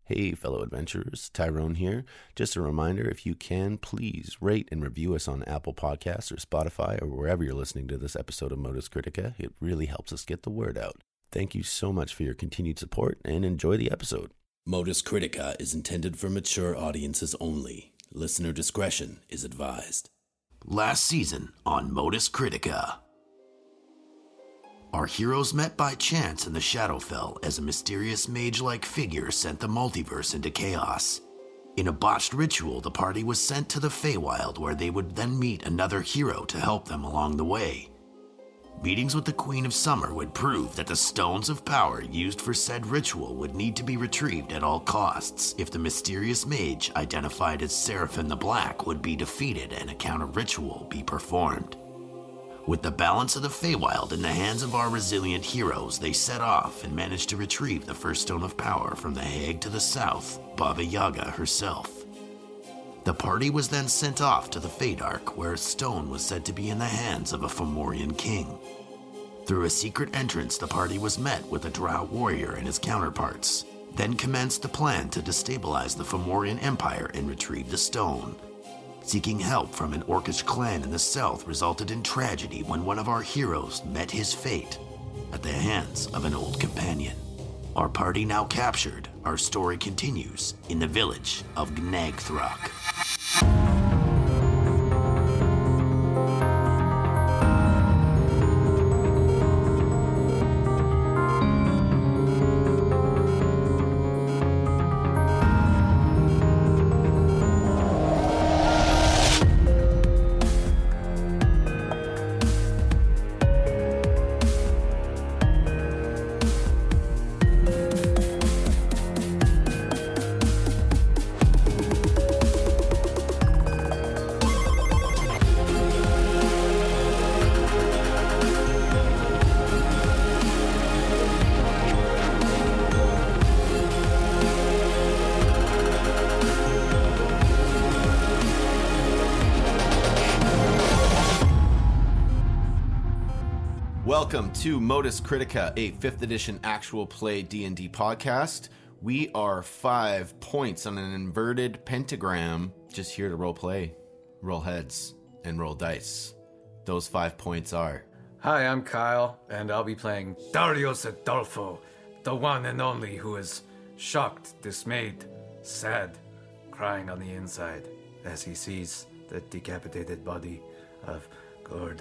Hey, fellow adventurers, Tyrone here. Just a reminder, if you can, please rate and review us on Apple Podcasts or Spotify or wherever you're listening to this episode of Modus Critica. It really helps us get the word out. Thank you so much for your continued support and enjoy the episode. Modus Critica is intended for mature audiences only. Listener discretion is advised. Last season on Modus Critica. Our heroes met by chance in the Shadowfell as a mysterious mage-like figure sent the multiverse into chaos. In a botched ritual, the party was sent to the Feywild, where they would then meet another hero to help them along the way. Meetings with the Queen of Summer would prove that the Stones of Power used for said ritual would need to be retrieved at all costs if the mysterious mage, identified as Seraphim the Black, would be defeated and a counter-ritual be performed. With the balance of the Feywild in the hands of our resilient heroes, they set off and managed to retrieve the first Stone of Power from the hag to the south, Baba Yaga herself. The party was then sent off to the Feydark, where a stone was said to be in the hands of a Fomorian king. Through a secret entrance, the party was met with a Drow warrior and his counterparts, then commenced the plan to destabilize the Fomorian Empire and retrieve the stone. Seeking help from an Orcish clan in the south resulted in tragedy when one of our heroes met his fate at the hands of an old companion. Our party now captured, our story continues in the village of Gnagthrok. Welcome to Modus Critica, a 5th edition actual play D&D podcast. We are 5 points on an inverted pentagram, just here to roll heads, and roll dice. Those 5 points are... Hi, I'm Kyle, and I'll be playing Darius Adolfo, the one and only who is shocked, dismayed, sad, crying on the inside as he sees the decapitated body of Gord.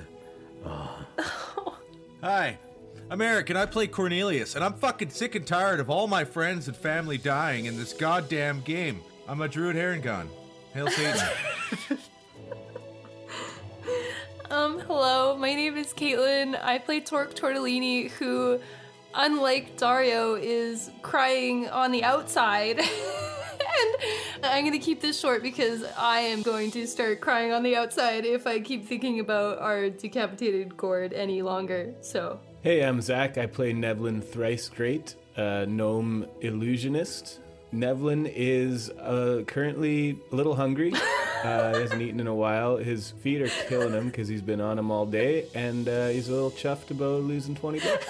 Hi, I'm Eric, and I play Cornelius, and I'm fucking sick and tired of all my friends and family dying in this goddamn game. I'm a druid Harengon. Hail Satan. Hello, my name is Caitlin. I play Torque Tortellini, who, unlike Dario, is crying on the outside. And I'm going to keep this short because I am going to start crying on the outside if I keep thinking about our decapitated Gord any longer, so... Hey, I'm Zach. I play Nevlin Thrice Great, a gnome illusionist. Nevlin is currently a little hungry. He hasn't eaten in a while. His feet are killing him because he's been on them all day, and he's a little chuffed about losing 20 bucks.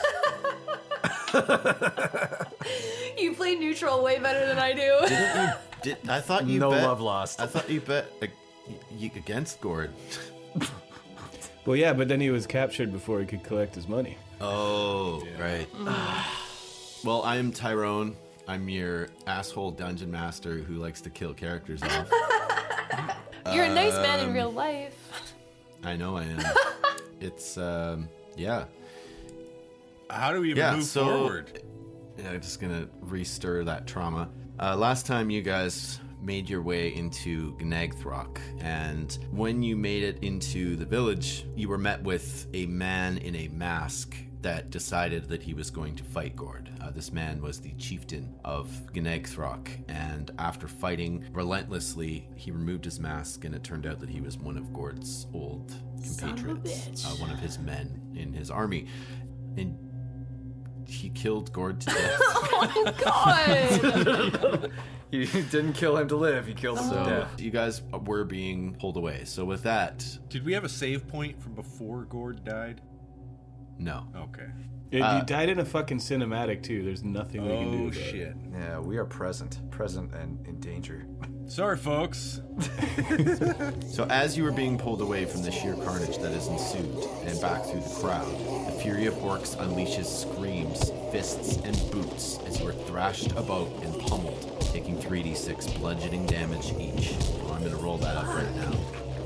You play neutral way better than I do. I thought you no bet... love lost. I thought you bet against Gord. Well, yeah, but then he was captured before he could collect his money. Oh, right. Well, I'm Tyrone. I'm your asshole dungeon master who likes to kill characters off. You're a nice man in real life. I know I am. It's, yeah. How do we even move forward? Yeah, I'm just gonna re-stir that trauma. Last time you guys made your way into Gnagthrok, and when you made it into the village, you were met with a man in a mask that decided that he was going to fight Gord. This man was the chieftain of Gnagthrok, and after fighting relentlessly, he removed his mask, and it turned out that he was one of Gord's old compatriots, one of his men in his army. And he killed Gord to death. Oh my god! He didn't kill him to live, he killed him to death. You guys were being pulled away. So with that... Did we have a save point from before Gord died? No. Okay. You died in a fucking cinematic too. There's nothing we can do. Oh about it. shit. Yeah, we are present and in danger. Sorry, folks. So as you are being pulled away from the sheer carnage that has ensued and back through the crowd, the fury of orcs unleashes screams, fists, and boots as you are thrashed about and pummeled, taking 3d6 bludgeoning damage each. I'm gonna roll that up right now.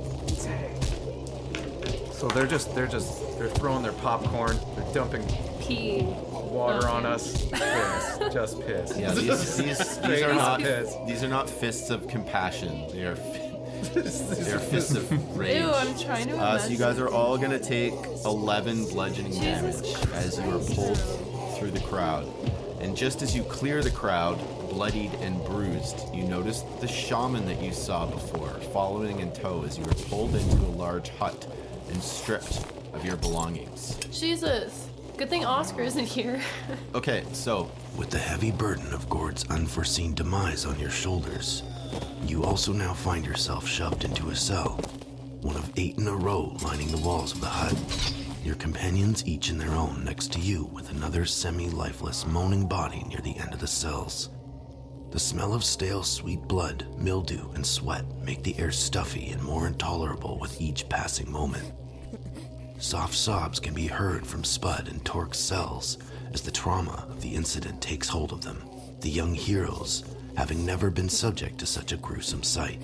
So they're throwing their popcorn, they're dumping Pee. water on us. Piss, just piss. Yeah, these are not fists of compassion. They are fists of rage. Ew, I'm trying to imagine. So you guys are all gonna take 11 bludgeoning damage as you are pulled through the crowd. And just as you clear the crowd, bloodied and bruised, you notice the shaman that you saw before following in tow as you were pulled into a large hut and stripped of your belongings. Jesus. Good thing Oscar isn't here. Okay, so With the heavy burden of Gord's unforeseen demise on your shoulders, you also now find yourself shoved into a cell, one of 8 in a row lining the walls of the hut. Your companions each in their own next to you with another semi-lifeless moaning body near the end of the cells. The smell of stale sweet blood, mildew, and sweat make the air stuffy and more intolerable with each passing moment. Soft sobs can be heard from Spud and Torque's cells as the trauma of the incident takes hold of them, the young heroes having never been subject to such a gruesome sight.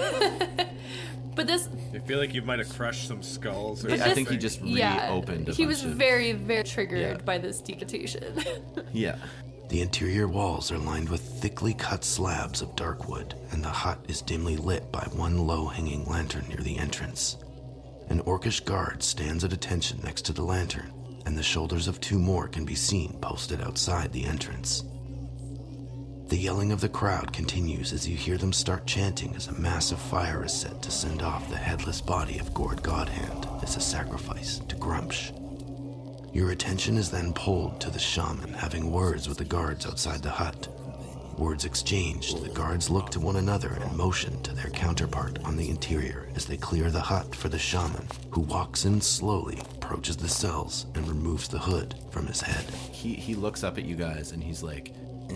But this, I feel like you might have crushed some skulls. Or I think he just yeah, reopened a he bunch was of... very, very triggered Yeah. by this decapitation. Yeah. The interior walls are lined with thickly cut slabs of dark wood, and the hut is dimly lit by one low-hanging lantern near the entrance. An orcish guard stands at attention next to the lantern, and the shoulders of 2 more can be seen posted outside the entrance. The yelling of the crowd continues as you hear them start chanting as a massive fire is set to send off the headless body of Gord Godhand as a sacrifice to Grumsh. Your attention is then pulled to the shaman having words with the guards outside the hut. Words exchanged, the guards look to one another and motion to their counterpart on the interior as they clear the hut for the shaman, who walks in slowly, approaches the cells, and removes the hood from his head. He looks up at you guys and he's like,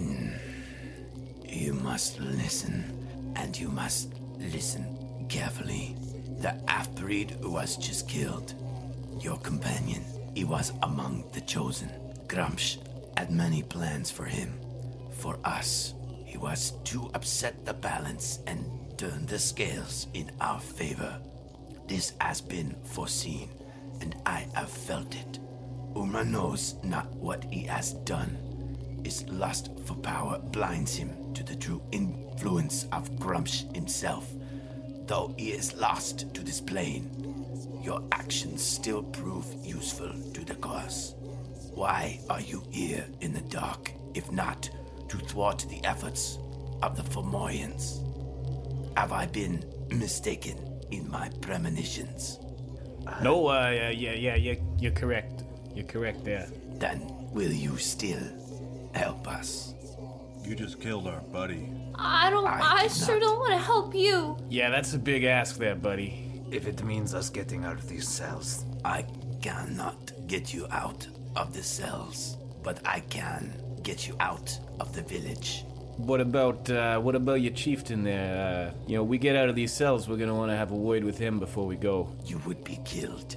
You must listen, and you must listen carefully. The half-breed was just killed. Your companion, he was among the chosen. Grumsh had many plans for him. For us, he was to upset the balance and turn the scales in our favor. This has been foreseen, and I have felt it. Uma knows not what he has done. His lust for power blinds him to the true influence of Grumsh himself. Though he is lost to this plane, your actions still prove useful to the cause. Why are you here in the dark, if not to thwart the efforts of the Fomorians? Have I been mistaken in my premonitions? No, you're correct. You're correct there. Then will you still help us? You just killed our buddy. I sure don't want to help you. Yeah, that's a big ask there, buddy. If it means us getting out of these cells. I cannot get you out of the cells, but I can get you out of the village. What about your chieftain there? We get out of these cells, we're gonna want to have a word with him before we go. You would be killed.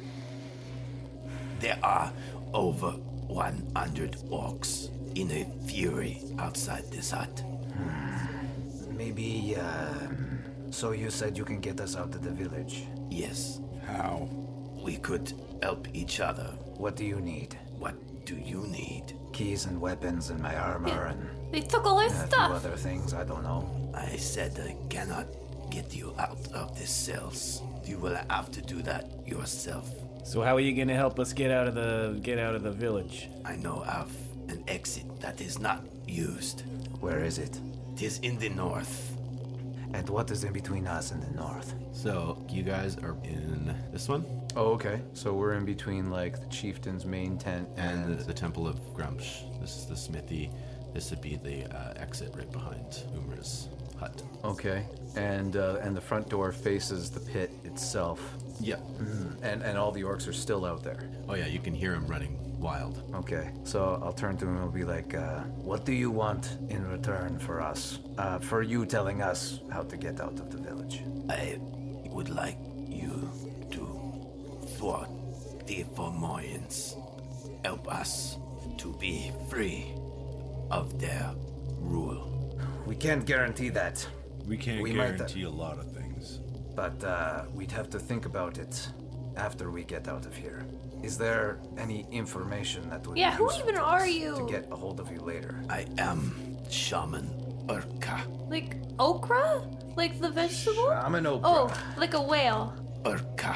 There are over 100 orcs in a fury outside this hut. Maybe, so you said you can get us out of the village. Yes, How? we could help each other. What do you need? What do you need? Keys and weapons and my armor and They took all our a few stuff. other things, I don't know. I said I cannot get you out of these cells. You will have to do that yourself. So how are you gonna help us get out of the village? I know of an exit that is not used. Where is it? It is in the north. And what is in between us and the north? so you guys are in this one Oh, okay. So we're in between, like, the chieftain's main tent and the Temple of Grumsh. This is the smithy. This would be the exit right behind Umra's hut. Okay. And the front door faces the pit itself. Yeah. And all the orcs are still out there. Oh yeah, you can hear him running Feywild. Okay, so I'll turn to him and I'll be like, what do you want in return for us? For you telling us how to get out of the village? I would like you to thwart the Formoyans. Help us to be free of their rule. We can't guarantee that, We can't We might- guarantee a lot of things. but we'd have to think about it after we get out of here. Is there any information that would Yeah, be who useful even to are us you? to get a hold of you later? I am Shaman Urka. Like okra? Like the vegetable? I'm an okra. Oh, like a whale. Urka.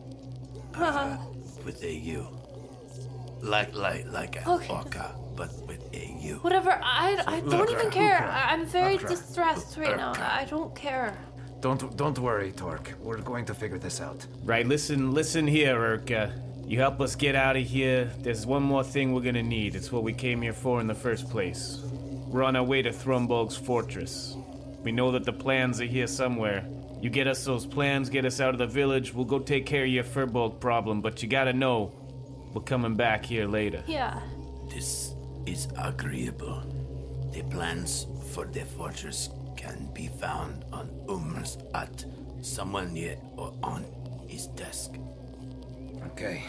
With a U. Like an Okay. orca, but with a U. Whatever. I don't even care. I'm very Okra. distressed right now. I don't care. Don't worry, Torque. We're going to figure this out. Right, listen here, Urka. You help us get out of here. There's one more thing we're gonna need. It's what we came here for in the first place. We're on our way to Thrumbolg's fortress. We know that the plans are here somewhere. You get us those plans, get us out of the village, we'll go take care of your Furbolg problem, but you gotta know, we're coming back here later. Yeah. This is agreeable. The plans for the fortress can be found on Umr's hut, somewhere near or on his desk. Okay.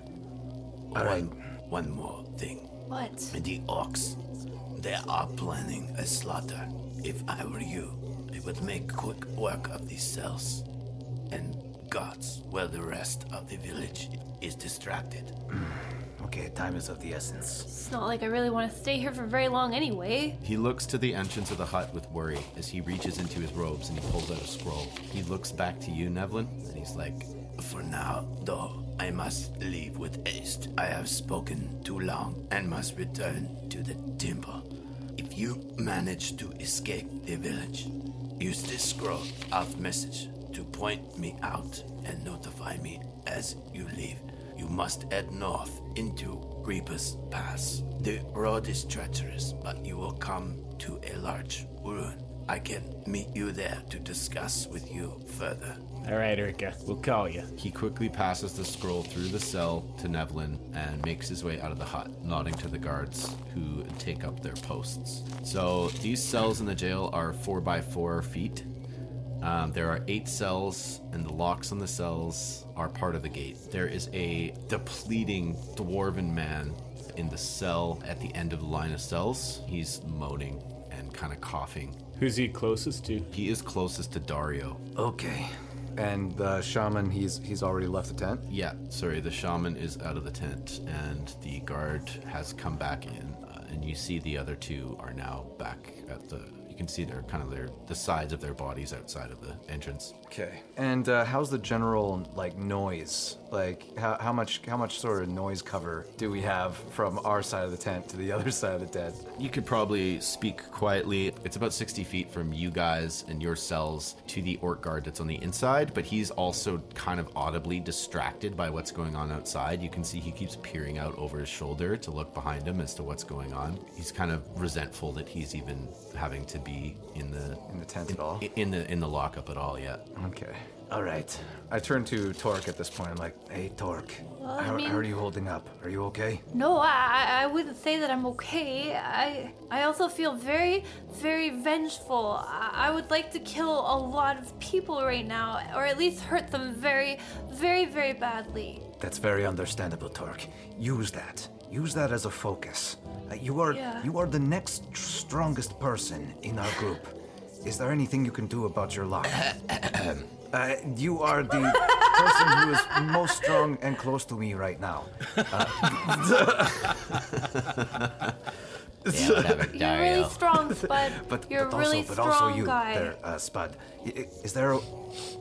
One more thing. What? The orcs, they are planning a slaughter. If I were you, I would make quick work of these cells and guards while the rest of the village is distracted. Okay, time is of the essence. It's not like I really want to stay here for very long anyway. He looks to the entrance of the hut with worry as he reaches into his robes and he pulls out a scroll. He looks back to you, Nevlin, and he's like, For now, though, I must leave with haste. I have spoken too long and must return to the temple. If you manage to escape the village, use this scroll of message to point me out and notify me as you leave. You must head north into Reaper's Pass. The road is treacherous, but you will come to a large ruin. I can meet you there to discuss with you further. All right, Urka, we'll call you. he quickly passes the scroll through the cell to Nevlin and makes his way out of the hut, nodding to the guards who take up their posts. So these cells in the jail are 4x4 feet. There are 8 cells, and the locks on the cells are part of the gate. There is a depleting dwarven man in the cell at the end of the line of cells. He's moaning and kind of coughing. Who's he closest to? He is closest to Dario. Okay. And the shaman, he's already left the tent? Yeah, sorry, the shaman is out of the tent, and the guard has come back in, and you see the other two are now back at the. You can see the sides of their bodies outside of the entrance. Okay. And how's the general noise? How much sort of noise cover do we have from our side of the tent to the other side of the tent? You could probably speak quietly. It's about 60 feet from you guys and your cells to the orc guard that's on the inside, but he's also kind of audibly distracted by what's going on outside. You can see he keeps peering out over his shoulder to look behind him as to what's going on. He's kind of resentful that he's even having to be in the tent at all? in the lockup at all. Yeah. Okay. All right. I turn to Torque at this point. I'm like, hey, Torque, I how mean- are you holding up? Are you okay? No, I wouldn't say that I'm okay. I also feel very, very vengeful. I would like to kill a lot of people right now, or at least hurt them very, very, very badly. That's very understandable, Torque. Use that. Use that as a focus. You are the next strongest person in our group. Is there anything you can do about your luck? You are the person who is most strong and close to me right now. Yeah, whatever, You're Dario. really strong, Spud. You're a really but strong also you guy. there, Spud. Is there a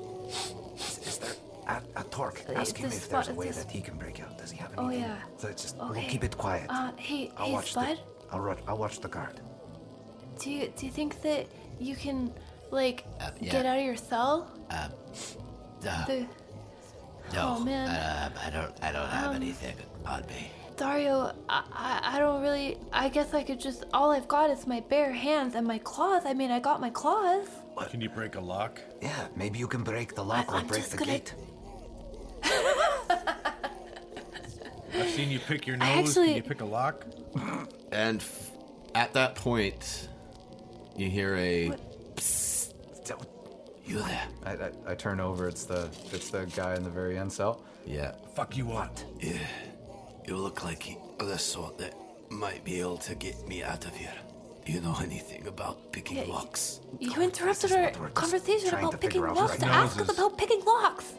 Torque? Ask him It's if there's a Spud, way it's- that he can break out. Does he have Oh, anything? yeah. So it's just Okay. we'll keep it quiet. Hey, I'll watch Spud. I'll watch the guard. Do you think that you can yeah. get out of your cell? No, Oh man. I don't have anything on me. Dario, I don't really. I guess I could just. All I've got is my bare hands and my claws. I mean, I got my claws. Can you break a lock? Yeah, maybe you can break the lock or I'm break just the gonna- gate. I've seen you pick your nose. Actually- Can you pick a lock? And at that point, you hear a. You there? I turn over. It's the guy in the very end cell. Yeah. Fuck you want? Yeah, you look like the sort that might be able to get me out of here. Do you know anything about picking locks? You interrupted our conversation trying to about picking figure out locks right to now. ask us about picking locks.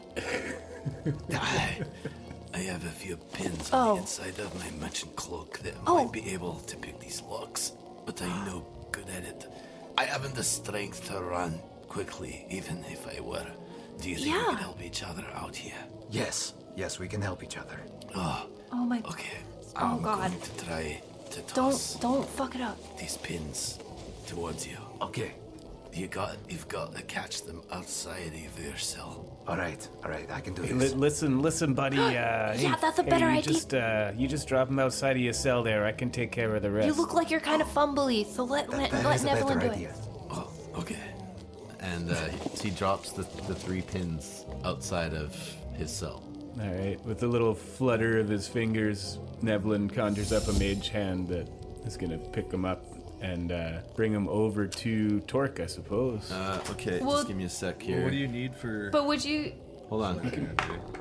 I have a few pins on Oh. the inside of my merchant cloak that Oh. might be able to pick these locks, but I'm no good at it. I haven't the strength to run quickly, even if I were. Do you think we Yeah. could help each other out here? Yes, we can help each other. Oh, Oh my. okay. Oh, I'm God. going to try to toss Don't fuck it up. these pins towards you. Okay. You've got to catch them outside of your cell. All right. I can do Hey, this. listen, buddy. Yeah, that's a better idea. You just drop him outside of your cell there. I can take care of the rest. You look like you're kind of fumbly, so let That is a Neville better do idea. it. Oh, okay. And he drops the 3 pins outside of his cell. All right. With a little flutter of his fingers, Nevlin conjures up a mage hand that is gonna pick him up and bring him over to Torque, I suppose. Okay, Well- just give me a sec here. What do you need for? But would you? Hold on.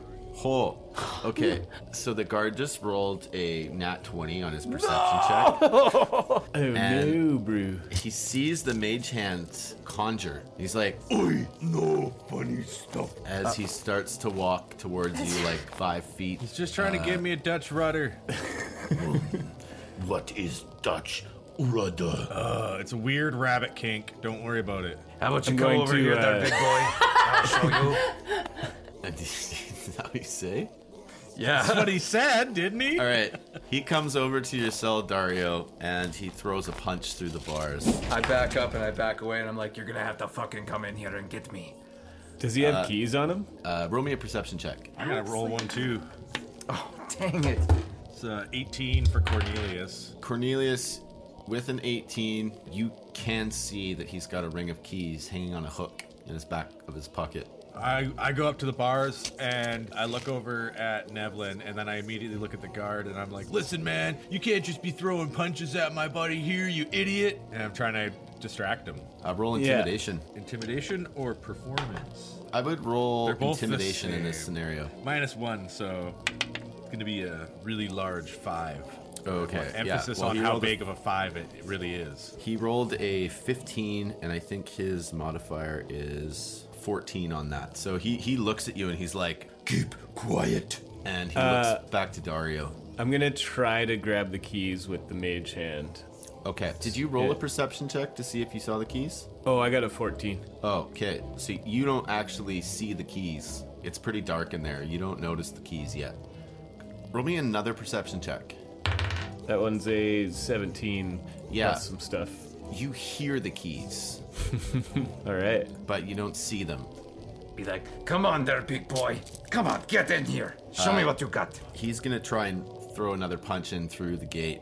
Okay, so the guard just rolled a nat 20 on his perception check. Oh and- no, Brew. He sees the mage hand conjure. He's like, Oi, no funny stuff. as he starts to walk towards you like 5 feet. He's just trying to give me a Dutch rudder. What is Dutch rudder? It's a weird rabbit kink. Don't worry about it. How about you I'm go going over to, here, there, big boy? I'll show you. Is that what you say? That's Yeah. what he said, didn't he? All right. He comes over to your cell, Dario, and he throws a punch through the bars. I back up and I back away, and I'm like, you're gonna have to fucking come in here and get me. Does he have keys on him? Roll me a perception check. I gotta roll one too. Oh, dang it. It's 18 for Cornelius. Cornelius, with an 18, you can see that he's got a ring of keys hanging on a hook in his back of his pocket. I go up to the bars and I look over at Nevlin and then I immediately look at the guard and I'm like, listen, man, you can't just be throwing punches at my buddy here, you idiot. And I'm trying to distract him. Roll Yeah. intimidation. Intimidation or performance? I would roll They're both the intimidation in this same. scenario. -1, so it's going to be a really large 5. Okay. Emphasis yeah. Well, on he how rolled a- big of a 5 it really is. He rolled a 15, and I think his modifier is 14 on that. So he looks at you and he's like, Keep quiet. and he looks back to Dario. I'm gonna try to grab the keys with the mage hand. Okay. Did you roll Yeah. a perception check to see if you saw the keys? Oh, I got a 14. Oh, okay. So you don't actually see the keys. It's pretty dark in there. You don't notice the keys yet. Roll me another perception check. That one's a 17. Yeah. Plus some stuff. You hear the keys, All right. but you don't see them. Be like, come on there, big boy. Come on, get in here. Show me what you got. He's gonna try and throw another punch in through the gate,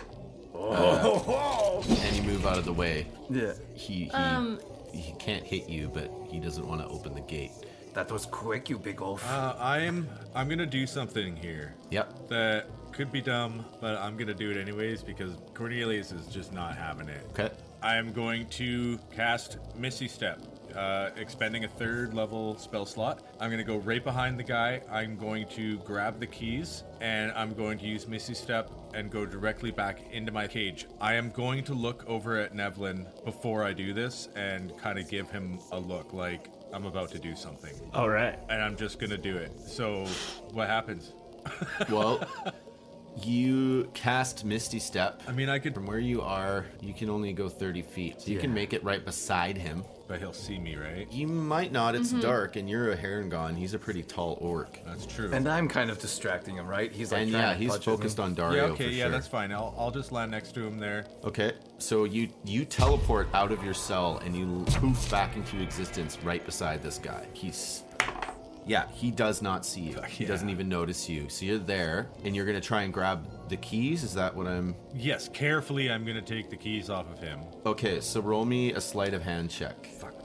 Oh, and you move out of the way. yeah. He can't hit you, but he doesn't want to open the gate. That was quick, you big oaf. I'm gonna do something here Yep. that could be dumb, but I'm gonna do it anyways because Cornelius is just not having it. Okay. I am going to cast Misty Step, expending a 3rd level spell slot. I'm going to go right behind the guy. I'm going to grab the keys, and I'm going to use Misty Step and go directly back into my cage. I am going to look over at Nevlin before I do this and kind of give him a look like I'm about to do something. All right. And I'm just going to do it. So, what happens? Well, you cast Misty Step. I mean, I could, From where you are, you can only go 30 feet. So you can Yeah. make it right beside him. but he'll see me, right? You might not. It's dark, and you're a Harengon. He's a pretty tall orc. That's true. And I'm kind of distracting him, right? He's like, And trying yeah, to he's punch focused me. on yeah, Dario okay, for yeah, sure. that's fine. I'll just land next to him there. Okay, so you teleport out of your cell and you poof back into existence right beside this guy. He does not see you. He yeah. doesn't even notice you. So you're there, and you're gonna try and grab the keys. Is that what I'm? Yes, carefully I'm gonna take the keys off of him. Okay, so roll me a sleight of hand check. Fuck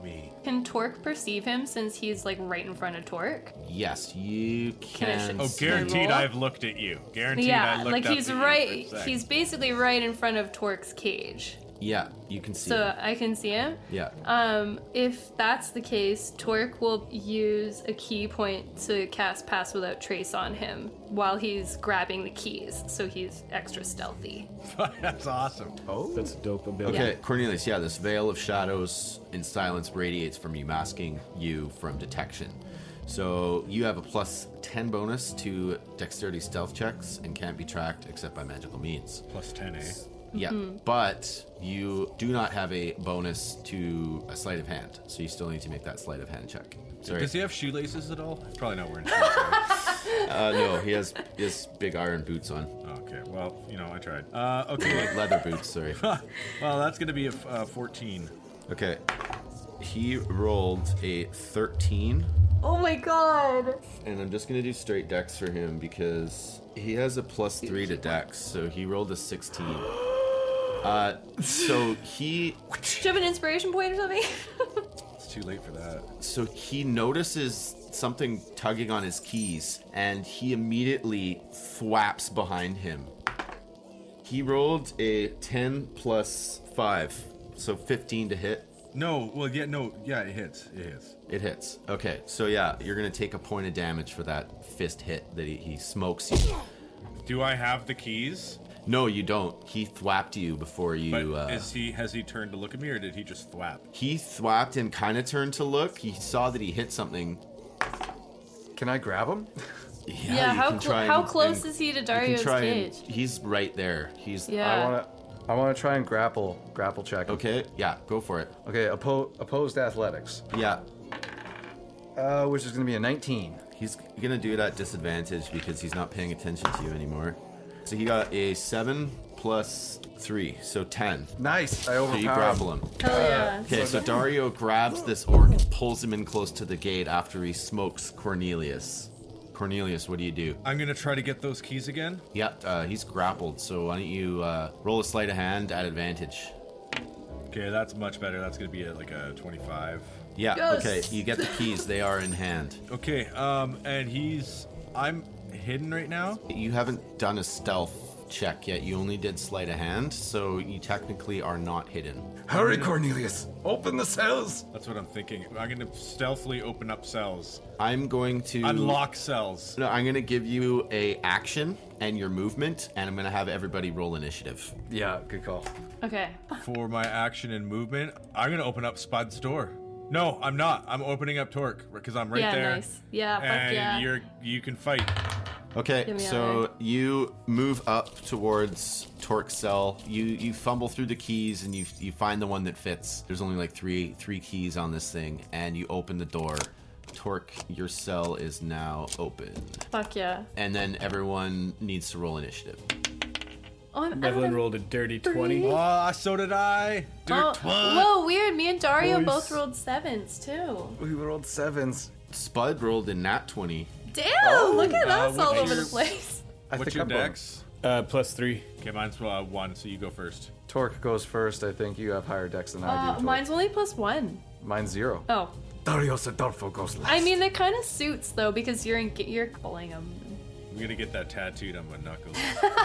me. Can Torque perceive him since he's like right in front of Torque? Yes, you can. Oh, see- guaranteed roll? I've looked at you. Guaranteed I Yeah, looked like up he's at you right. for a sec. He's basically right in front of Torque's cage. Yeah, you can see. So him. I can see him. Yeah. If that's the case, Torque will use a key point to cast Pass Without Trace on him while he's grabbing the keys, so he's extra stealthy. That's awesome. That's a dope ability. Okay, Cornelius, yeah, this veil of shadows and silence radiates from you, masking you from detection. So you have a plus 10 bonus to dexterity stealth checks and can't be tracked except by magical means. Plus 10, eh? Yeah, but you do not have a bonus to a sleight of hand, so you still need to make that sleight of hand check. Sorry. Does he have shoelaces at all? He's probably not wearing shoes. Right? No, he has big iron boots on. Okay, well, I tried. Okay. Leather boots, sorry. Well, that's going to be a 14. Okay. He rolled a 13. Oh my god! And I'm just gonna do straight dex for him because he has a plus 3 to dex, so he rolled a 16. So he Do you have an inspiration point or something? It's too late for that. so he notices something tugging on his keys, and he immediately thwaps behind him. He rolled a 10 plus 5, so 15 to hit. Yeah, it hits. It hits. It hits. Okay, so yeah, you're gonna take a point of damage for that fist hit that he smokes you. Do I have the keys? No, you don't. He thwapped you before you. But has he turned to look at me, or did he just thwap? He thwapped and kind of turned to look. He saw that he hit something. Can I grab him? Yeah, you how can try how and- close and is he to you can Dario's try and- cage? He's right there. He's Yeah. I want to try and grapple check him. okay. Yeah, go for it. Okay, opposed athletics, Yeah, which is going to be a 19. he's gonna do it at disadvantage because he's not paying attention to you anymore. So he got a 7 plus 3, so 10. Nice. I So overpower you grapple him. Hell yeah. Okay, so Dario grabs this orc and pulls him in close to the gate after he smokes Cornelius. Cornelius, what do you do? I'm gonna try to get those keys again. Yeah, he's grappled, so why don't you roll a sleight of hand at advantage? Okay, that's much better. That's gonna be like a 25. Yeah, Yes. okay, you get the keys, they are in hand. Okay, and I'm hidden right now. You haven't done a stealth check yet, you only did sleight of hand, so you technically are not hidden. Hurry, Cornelius! Open the cells! That's what I'm thinking. I'm gonna stealthily open up cells, I'm going to... unlock cells. No, I'm going to give you a action and your movement, and I'm going to have everybody roll initiative. Yeah, good call. Okay. For my action and movement, I'm gonna open up Spud's door. No, I'm not. I'm opening up Torque because I'm right Yeah, there. nice. Yeah, fuck and yeah. you can fight. Okay, Give me so a- you move up towards Torque's cell. You fumble through the keys and you find the one that fits. There's only like three keys on this thing, and you open the door. Torque, your cell is now open. Fuck yeah. And then everyone needs to roll initiative. Oh, I don't Evelyn have- rolled a dirty 20. Oh, so did I. Oh, whoa, weird. Me and Dario Boys. both rolled 7s too. We rolled 7s. Spud rolled a nat 20. Damn, look at us all what's over your- the place. What's your I'm going- dex? Plus 3. Okay, mine's 1, so you go first. Torque goes first. I think you have higher dex than I do. Torque. Mine's only +1. Mine's 0. Oh. Dario Adolfo goes last. I mean, that kind of suits though because you're pulling them. I'm gonna get that tattooed on my knuckles.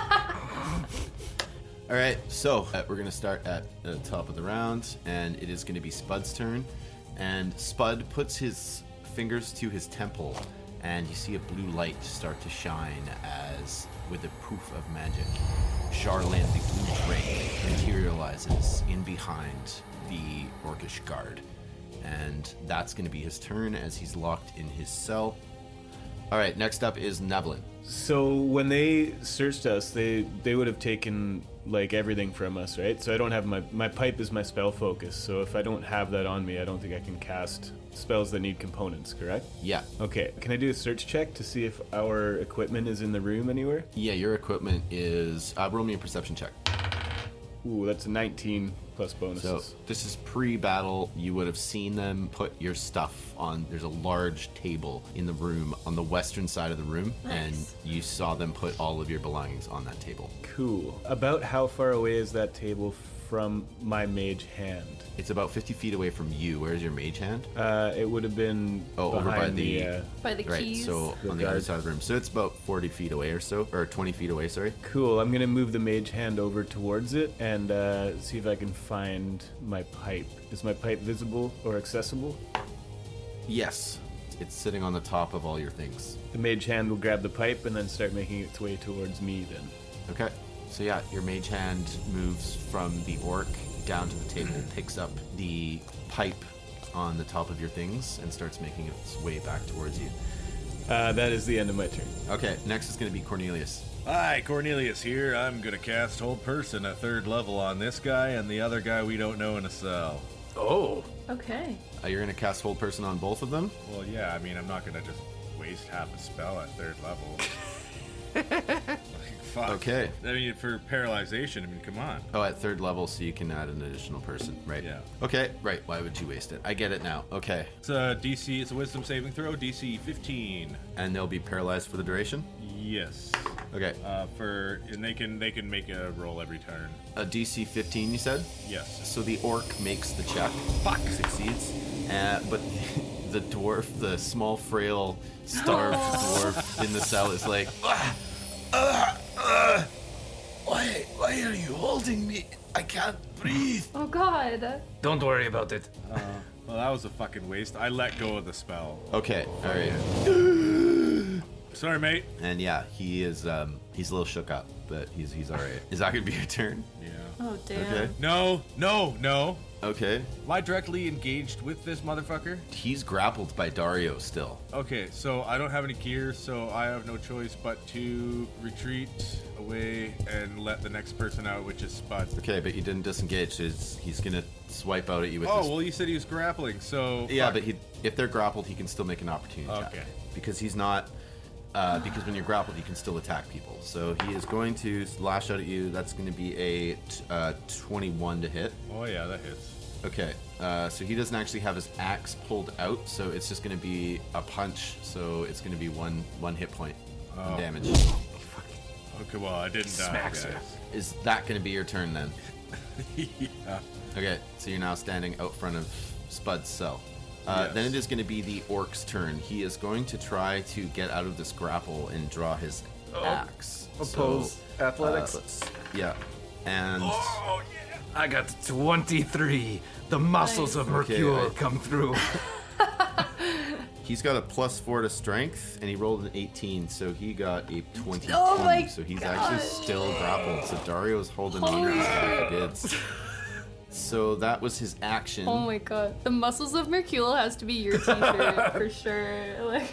All right, so we're going to start at the top of the round, and it is going to be Spud's turn. And Spud puts his fingers to his temple, and you see a blue light start to shine as, with a poof of magic, Jarlan the Blue Drake materializes in behind the orcish guard. And that's going to be his turn as he's locked in his cell. All right, next up is Nevlin. So when they searched us, they would have taken like everything from us, right? So I don't have my pipe is my spell focus. So if I don't have that on me, I don't think I can cast spells that need components, correct? Yeah. Okay, can I do a search check to see if our equipment is in the room anywhere? Yeah, your equipment is... roll me a perception check. Ooh, that's a 19 plus So bonuses. this is pre-battle. You would have seen them put your stuff on. There's a large table in the room on the western side of the room, and you saw them put all of your belongings on that table. Cool. About how far away is that table from my mage hand? It's about 50 feet away from you. Where's your mage hand? It would have been over by behind the By the right, keys. so The on the other guard. side of the room. So it's about 40 feet away or so, or 20 feet away, sorry. Cool. I'm gonna move the mage hand over towards it and see if I can find my pipe. Is my pipe visible or accessible? Yes. It's sitting on the top of all your things. The mage hand will grab the pipe and then start making its way towards me then. Okay. So yeah, your mage hand moves from the orc down to the table, picks up the pipe on the top of your things, and starts making its way back towards you. That is the end of my turn. Okay, next is going to be Cornelius. Hi, Cornelius here. I'm gonna cast Hold Person at 3rd level on this guy and the other guy we don't know in a cell. Oh, Okay. You're going to cast Hold Person on both of them? Well, yeah, I mean, I'm not gonna just waste half a spell at 3rd level. Like, fuck. Okay. I mean, for paralyzation, I mean, come on. Oh, at 3rd level, so you can add an additional person, right? Yeah. Okay, right. Why would you waste it? I get it now. Okay. It's a DC, it's a wisdom saving throw, DC 15. And they'll be paralyzed for the duration? Yes. Okay. And they can make a roll every turn. A DC 15, you said? Yes. So the orc makes the check. Fuck. Succeeds. But the dwarf, the small, frail, starved dwarf in the cell is like, why are you holding me? I can't breathe. Oh God. don't worry about it. Well, that was a fucking waste. I let go of the spell. Okay, all right. Sorry, mate. And yeah, he's a little shook up, but he's all right. Is that gonna be your turn? Yeah. Oh damn. Okay. No. Okay. Am I directly engaged with this motherfucker? He's grappled by Dario still. Okay, so I don't have any gear, so I have no choice but to retreat away and let the next person out, which is Spud. Okay, but he didn't disengage. So he's gonna swipe out at you with his... Oh, well, you said he was grappling, so... Yeah, fuck. but if they're grappled, he can still make an opportunity attack. Okay. Because he's not... because when you're grappled, you can still attack people. So he is going to lash out at you. That's going to be a 21 to hit. Oh, yeah, that hits. Okay, so he doesn't actually have his axe pulled out, so it's just going to be a punch. So it's going to be one hit point in damage. Okay, well, I didn't die, Smacks guys. Is that going to be your turn then? Yeah. Okay, so you're now standing out front of Spud's cell. Yes. Then it is going to be the orc's turn. He is going to try to get out of this grapple and draw his axe. Oppose athletics. Yeah, and Oh, yeah. I got 23. The muscles of Mercure Okay, come through. he's got a +4 to strength, and he rolled an 18, so he got a 22. Oh my so he's God. actually still grappled. So Dario's holding on to his half bids. So that was his action. Oh my God. The muscles of Mercule has to be your t-shirt for sure. Like,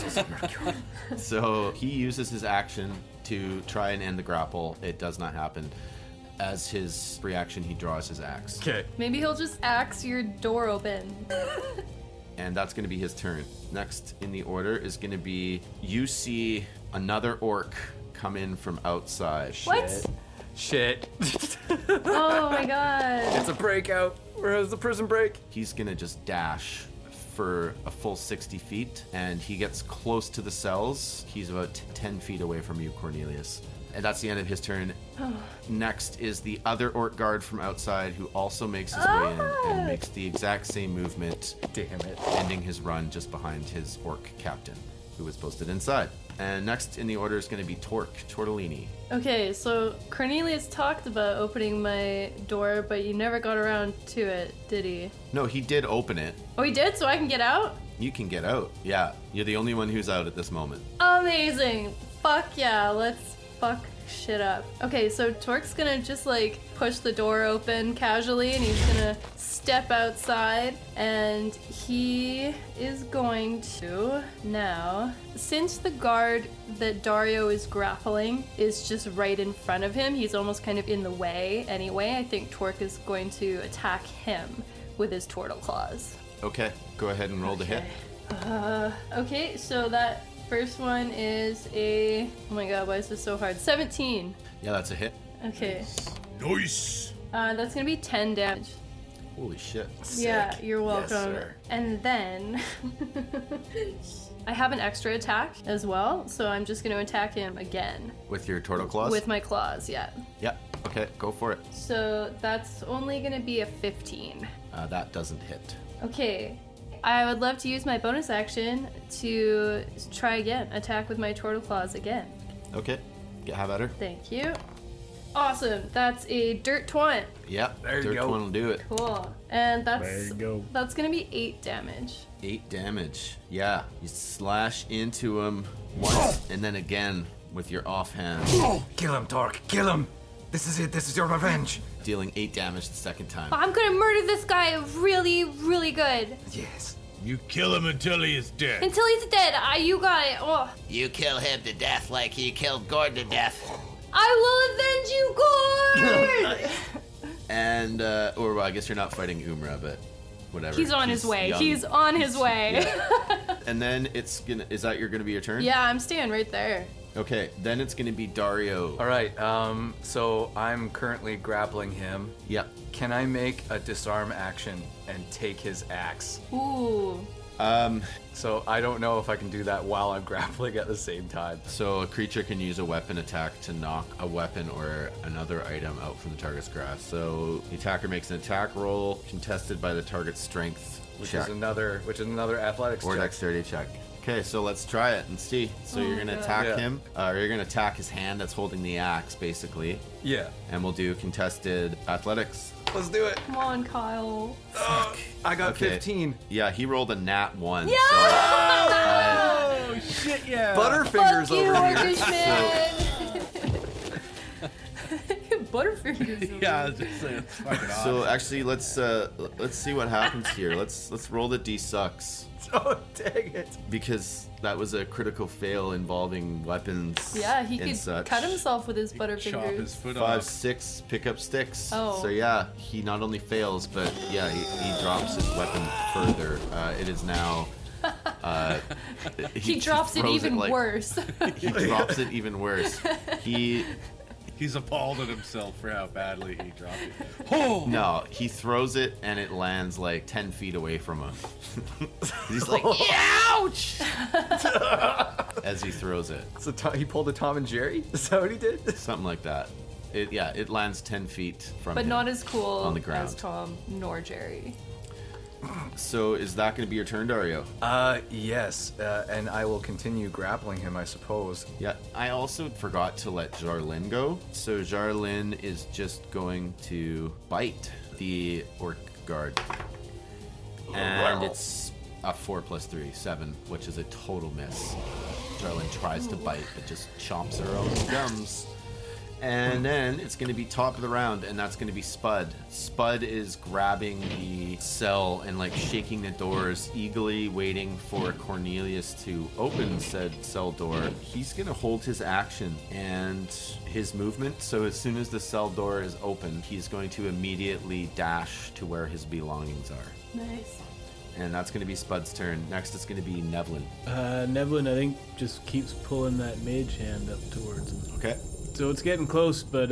So he uses his action to try and end the grapple. It does not happen. As his reaction, he draws his axe. Okay. maybe he'll just axe your door open. And that's going to be his turn. Next in the order is going to be, you see another orc come in from outside. What? Shit. Oh my God. It's a breakout. Where's the prison break? He's going to just dash for a full 60 feet, and he gets close to the cells. He's about 10 feet away from you, Cornelius. And that's the end of his turn. Next is the other orc guard from outside, who also makes his way in and makes the exact same movement, Damn it. ending his run just behind his orc captain, who was posted inside. And next in the order is going to be Tortellini. Okay, so Cornelius talked about opening my door, but you never got around to it, did he? No, he did open it. Oh, he did? So I can get out? You can get out. Yeah, you're the only one who's out at this moment. Amazing. Fuck yeah, let's fuck shit up. Okay, so Torque's gonna just like push the door open casually and he's gonna step outside and he is going to now, since the guard that Dario is grappling is just right in front of him, he's almost kind of in the way anyway. I think Torque is going to attack him with his turtle claws. Okay, go ahead and roll the hit. Okay, so that first one is a, oh my god, why is this so hard? 17. Yeah, that's a hit. Okay. Nice. That's gonna be 10 damage. Holy shit. Yeah, you're welcome. sir. And then I have an extra attack as well, so I'm just gonna attack him again With your turtle claws? with my claws, yeah. Yeah. Okay. Okay, go for it. So that's only gonna be a 15. That doesn't hit. Okay. I would love to use my bonus action to try again. Attack with my turtle claws again. Okay, have at her. Thank you. Awesome. That's a dirt 20. Yep, There you Dirt go. One will do it. Cool. And There you go. that's gonna be 8 damage. 8 damage. Yeah, you slash into him once and then again with your offhand, Kill him, Torque. Kill him. This is it. This is your revenge. dealing 8 damage the second time. I'm gonna murder this guy really, really good. Yes. You kill him until he is dead. Until he's dead. You got it. Oh. You kill him to death like you killed Gordon to death. I will avenge you, Gord! And, or well, I guess you're not fighting Umra, but whatever. He's on his way. young. He's on his way. And then is that gonna be your turn? Yeah, I'm staying right there. Okay, then it's gonna be Dario. All right. So I'm currently grappling him. Yep. Can I make a disarm action and take his axe? Ooh. So I don't know if I can do that while I'm grappling at the same time. So a creature can use a weapon attack to knock a weapon or another item out from the target's grasp. So the attacker makes an attack roll contested by the target's strength Which check is another athletics or check. dexterity check. Okay, so let's try it and see. So you're gonna attack Yeah. him, or you're gonna attack his hand that's holding the axe, basically. Yeah. And we'll do contested athletics. Let's do it. Come on, Kyle. I got Okay. 15. Yeah, he rolled a nat 1. Yeah! Oh shit, yeah. Butterfingers Fuck you, over here. Orcish man! Butterfingers over Yeah, I here. was just saying, it's fucking awesome. So actually, let's see what happens here. Let's roll the d6 Oh, dang it. because that was a critical fail involving weapons. Yeah, he and could such. cut himself with his Chop his butterfingers. foot 5, off. 6, pick up sticks. Oh. So yeah, he not only fails, but yeah, he drops his weapon further. It is now. He drops it throws even like- worse. He drops it even worse. He's appalled at himself for how badly he dropped it. Oh! No, he throws it and it lands like 10 feet away from him. He's like, ouch! As he throws it. So he pulled a Tom and Jerry? Is that what he did? Something like that. It lands 10 feet from But him. not as cool on the ground. as Tom nor Jerry. So is that going to be your turn, Dario? Yes. And I will continue grappling him, I suppose. Yeah. I also forgot to let Jarlin go. So Jarlin is just going to bite the orc guard. And it's a 4 + 3, 7, which is a total miss. Jarlin tries to bite, but just chomps her own gums. And then it's going to be top of the round, and that's going to be Spud. Spud is grabbing the cell and like shaking the doors, eagerly waiting for Cornelius to open said cell door. He's going to hold his action and his movement. So as soon as the cell door is open, he's going to immediately dash to where his belongings are. Nice. And that's going to be Spud's turn. Next, it's going to be Nevlin. Nevlin, I think, just keeps pulling that mage hand up towards him. Okay. So it's getting close, but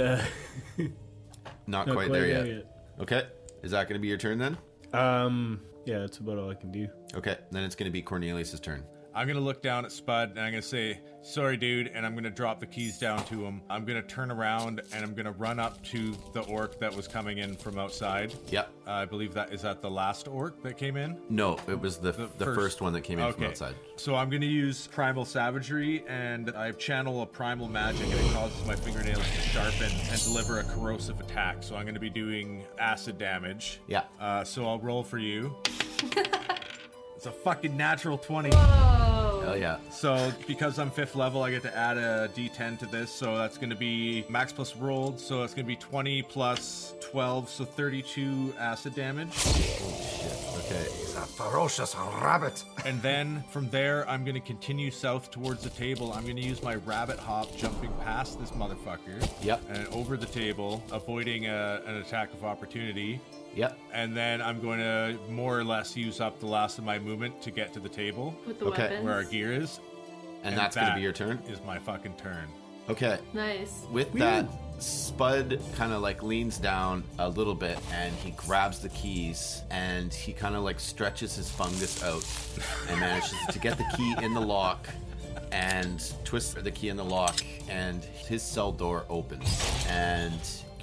Not not quite there yet. Okay. Is that going to be your turn then? Yeah, that's about all I can do. Okay. Then it's going to be Cornelius's turn. I'm gonna look down at Spud and I'm gonna say, sorry dude, and I'm gonna drop the keys down to him. I'm gonna turn around and I'm gonna run up to the orc that was coming in from outside. Yep. I believe is that the last orc that came in? No, it was the first one that came in from outside. So I'm gonna use Primal Savagery and I channel a Primal Magic and it causes my fingernails to sharpen and deliver a corrosive attack. So I'm gonna be doing acid damage. Yeah. So I'll roll for you. It's a fucking natural 20. Hell yeah. So because I'm 5th level, I get to add a d10 to this. So that's going to be max plus rolled. So it's going to be 20 plus 12, so 32 acid damage. Okay. He's a ferocious rabbit. And then from there, I'm going to continue south towards the table. I'm going to use my rabbit hop, jumping past this motherfucker. Yep. And over the table, avoiding an attack of opportunity. Yep. And then I'm going to more or less use up the last of my movement to get to the table With the Okay, weapons. where our gear is. And that's going to that be your turn? Is my fucking turn. Okay. Nice. With that, Spud kind of like leans down a little bit and he grabs the keys and he kind of like stretches his fungus out and manages to get the key in the lock and twists the key in the lock and his cell door opens and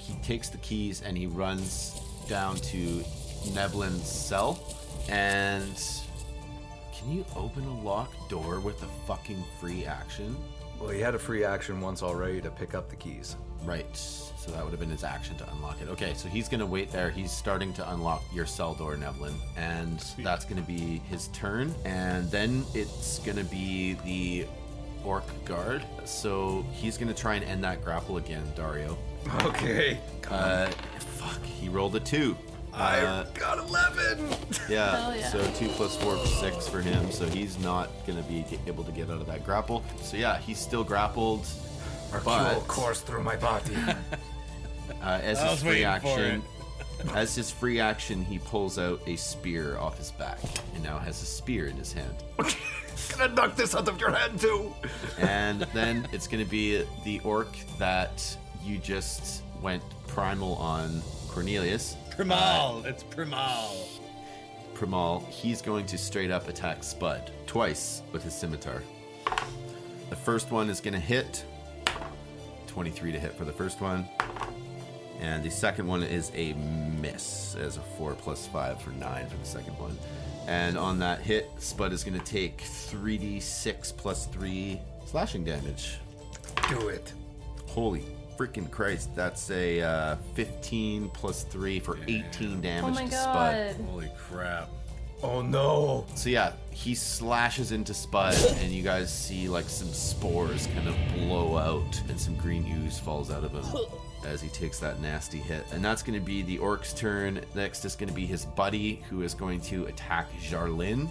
he takes the keys and he runs down to Nevlin's cell. And can you open a locked door with a fucking free action? Well, he had a free action once already to pick up the keys. Right. So that would have been his action to unlock it. Okay, so he's going to wait there. He's starting to unlock your cell door, Nevlin. And that's going to be his turn. And then it's going to be the orc guard. So he's going to try and end that grapple again, Dario. Okay. Fuck, he rolled a 2. I got 11! Yeah, Hell yeah. so 2 + 4 = 6 for him. So he's not going to be able to get out of that grapple. So yeah, he's still grappled. Mercurial course through my body. As his free action, he pulls out a spear off his back and now has a spear in his hand. Gonna knock this out of your hand too. And then it's gonna be the orc that you just went primal on, Cornelius. Primal. It's Primal. Primal. He's going to straight up attack Spud twice with his scimitar. The first one is gonna hit. 23 to hit for the first one. And the second one is a miss as a 4 + 5 for 9 for the second one. And on that hit, Spud is going to take 3d6 + 3 slashing damage. Do it. Holy freaking Christ. That's a 15 + 3 for 18 damage Oh my to god. Spud. Holy crap. Oh no. So yeah, he slashes into Spud, and you guys see like some spores kind of blow out, and some green ooze falls out of him as he takes that nasty hit. And that's going to be the orc's turn. Next is going to be his buddy, who is going to attack Jarlin.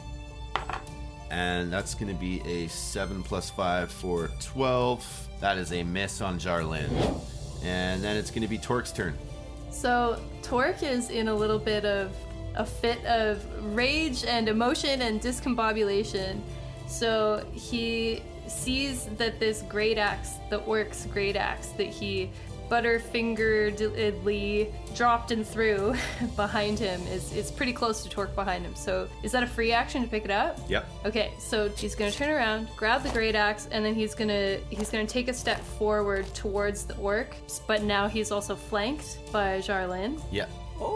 And that's going to be a 7 + 5 for 12. That is a miss on Jarlin. And then it's going to be Torque's turn. So Torque is in a little bit of a fit of rage and emotion and discombobulation. So he sees that this great axe, the orc's great axe that he butterfingeredly dropped and threw behind him is pretty close to Torque behind him. So is that a free action to pick it up? Yep. Okay, so he's gonna turn around, grab the great axe, and then he's gonna take a step forward towards the orc. But now he's also flanked by Jarlin. Yep.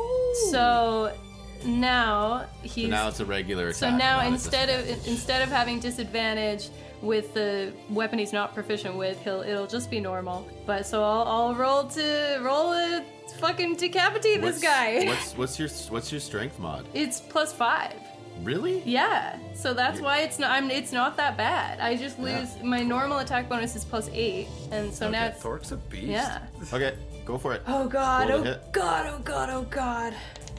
So now he's So now it's a regular attack. so now not a instead disadvantage. of having disadvantage with the weapon he's not proficient with, it'll just be normal. But so I'll roll a fucking decapitate this guy. What's your strength mod? It's +5. Really? Yeah. So that's why it's not that bad. I just lose my normal attack bonus is +8, and so now it's Thork's a beast. yeah. Okay, go for it. Oh god, Roll oh to hit. god, oh god, oh god.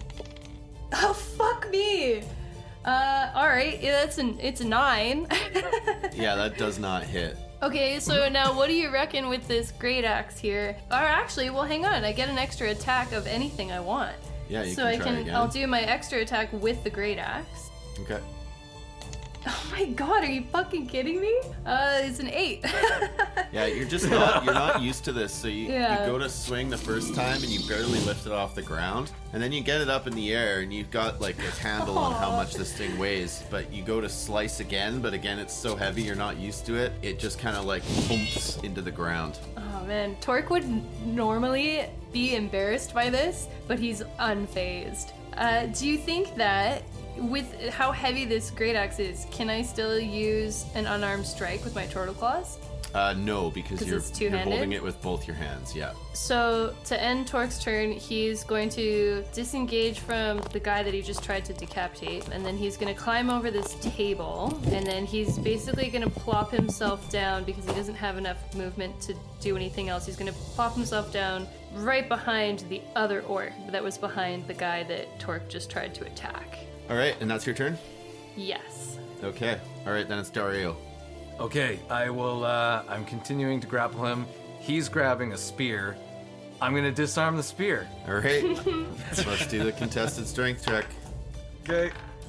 Oh fuck me. Alright, it's a 9. Yeah, that does not hit. Okay, so now what do you reckon with this great axe here? Or actually, well hang on, I get an extra attack of anything I want. Yeah, you So can try again. I'll do my extra attack with the great axe. Okay. Oh my god, are you fucking kidding me? It's an 8. Yeah, you're not used to this, so you go to swing the first time and you barely lift it off the ground, and then you get it up in the air and you've got like a handle on how much this thing weighs, but you go to slice again, but again it's so heavy you're not used to it, it just kind of like bumps into the ground. Oh man, Torque would normally be embarrassed by this, but he's unfazed. Do you think that with how heavy this great axe is, can I still use an unarmed strike with my turtle claws? No, because 'Cause you're it's two-handed? holding it with both your hands, yeah. So to end Torque's turn, he's going to disengage from the guy that he just tried to decapitate, and then he's going to climb over this table, and then he's basically going to plop himself down because he doesn't have enough movement to do anything else. He's going to plop himself down right behind the other orc that was behind the guy that Torque just tried to attack. Alright, and that's your turn? Yes. Okay. Alright, then it's Dario. Okay, I will, I'm continuing to grapple him. He's grabbing a spear. I'm gonna disarm the spear. Alright. Let's do the contested strength check. Okay.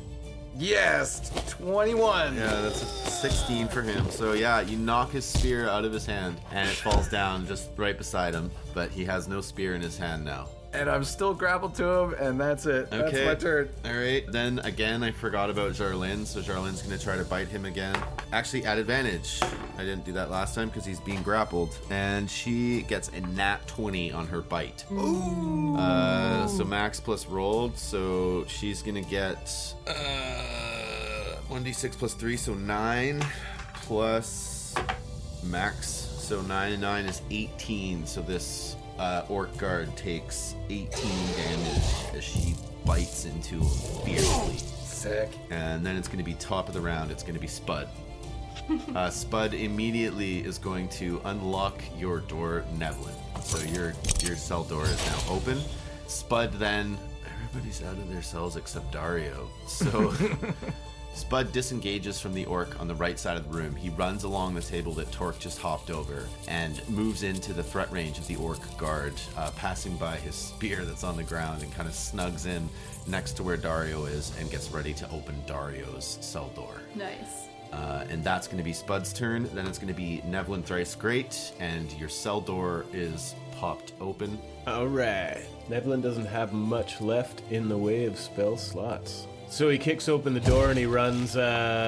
Yes! 21! Yeah, that's a 16 for him. So yeah, you knock his spear out of his hand, and it falls down just right beside him, but he has no spear in his hand now. and I'm still grappled to him, and that's it. Okay. That's my turn. All right. Then again, I forgot about Jarlin, so Jarlin's going to try to bite him again. Actually, at advantage. I didn't do that last time because he's being grappled. And she gets a nat 20 on her bite. Ooh. So max plus rolled, so she's going to get 1d6 plus 3, so 9 plus max. So 9 and 9 is 18. So this orc guard takes 18 damage as she bites into him fiercely. Sick. And then it's going to be top of the round. It's going to be Spud. Spud immediately is going to unlock your door, Nevlin. So your cell door is now open. Spud then... Everybody's out of their cells except Dario. So... Spud disengages from the orc on the right side of the room. He runs along the table that Torque just hopped over and moves into the threat range of the orc guard, passing by his spear that's on the ground and kind of snugs in next to where Dario is and gets ready to open Dario's cell door. Nice. And that's going to be Spud's turn. Then it's going to be Nevlin Thrice Great, and your cell door is popped open. All right. Nevlin doesn't have much left in the way of spell slots. So he kicks open the door and he runs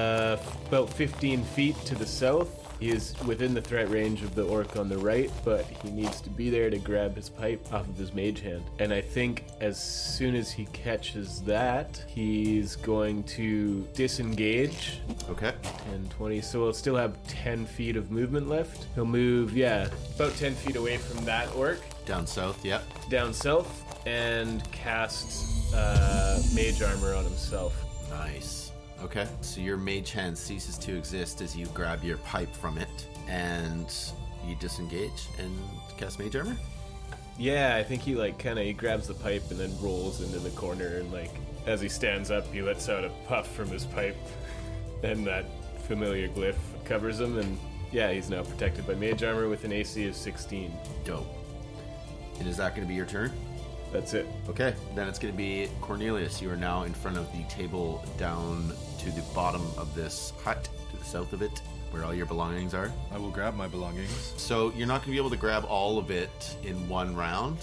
about 15 feet to the south. He is within the threat range of the orc on the right, but he needs to be there to grab his pipe off of his mage hand. And I think as soon as he catches that, he's going to disengage. Okay. 10, 20, so he'll still have 10 feet of movement left. He'll move, about 10 feet away from that orc. Down south, yep. Down south, and cast mage armor on himself. Nice. Okay. So your mage hand ceases to exist as you grab your pipe from it, and you disengage and cast mage armor? Yeah, I think he he grabs the pipe and then rolls into the corner, and as he stands up, he lets out a puff from his pipe, and that familiar glyph covers him, and he's now protected by mage armor with an AC of 16. Dope. And is that going to be your turn? That's it. Okay, then it's going to be Cornelius. You are now in front of the table down to the bottom of this hut, to the south of it, where all your belongings are. I will grab my belongings. So you're not going to be able to grab all of it in one round.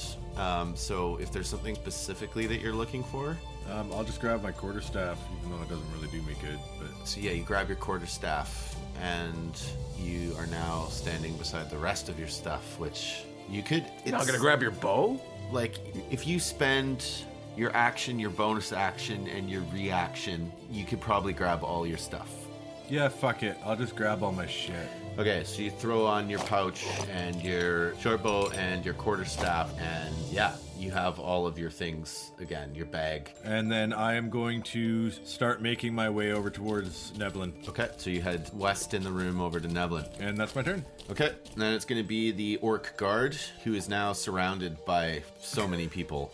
So if there's something specifically that you're looking for... I'll just grab my quarterstaff, even though it doesn't really do me good. But So you grab your quarterstaff, and you are now standing beside the rest of your stuff, which you could... You're not gonna grab your bow? Like, if you spend your action, your bonus action, and your reaction, you could probably grab all your stuff. yeah, fuck it. I'll just grab all my shit. Okay, so you throw on your pouch and your short bow and your quarterstaff, and you have all of your things again, your bag. And then I am going to start making my way over towards Nevlin. Okay, so you head west in the room over to Nevlin. And that's my turn. Okay, and then it's going to be the orc guard, who is now surrounded by so many people.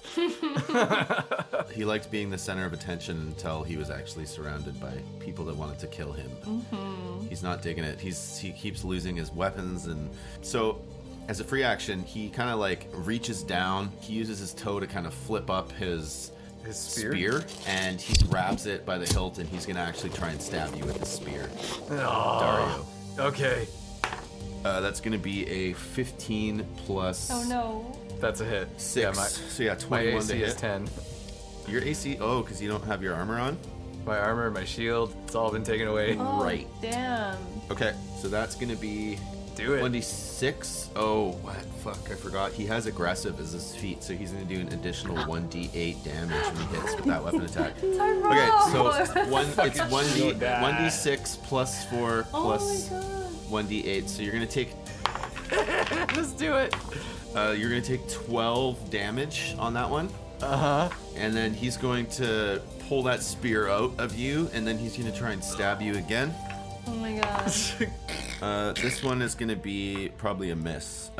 He liked being the center of attention until he was actually surrounded by people that wanted to kill him. Mm-hmm. He's not digging it. He keeps losing his weapons, and so as a free action, he kind of reaches down. He uses his toe to kind of flip up his spear, and he grabs it by the hilt, and he's going to actually try and stab you with his spear. Dario. Okay. That's going to be a 15 plus... Oh no. That's a hit. 6. Yeah, 21 my to AC hit. is 10. Your AC... Oh, because you don't have your armor on? My armor, my shield, it's all been taken away. Oh, Right. Damn. Okay, so that's going to be... Do it. 1d6. Oh, what? Fuck, I forgot. He has aggressive as his feat, so he's going to do an additional 1d8 damage when he hits with that weapon attack. Tyrone! Okay, so it's 1d- 1d6 plus 4 plus Oh 1d8, so you're going to take... Just do it. You're going to take 12 damage on that one. Uh-huh. And then he's going to pull that spear out of you, and then he's going to try and stab you again. Oh my god. This one is going to be probably a miss.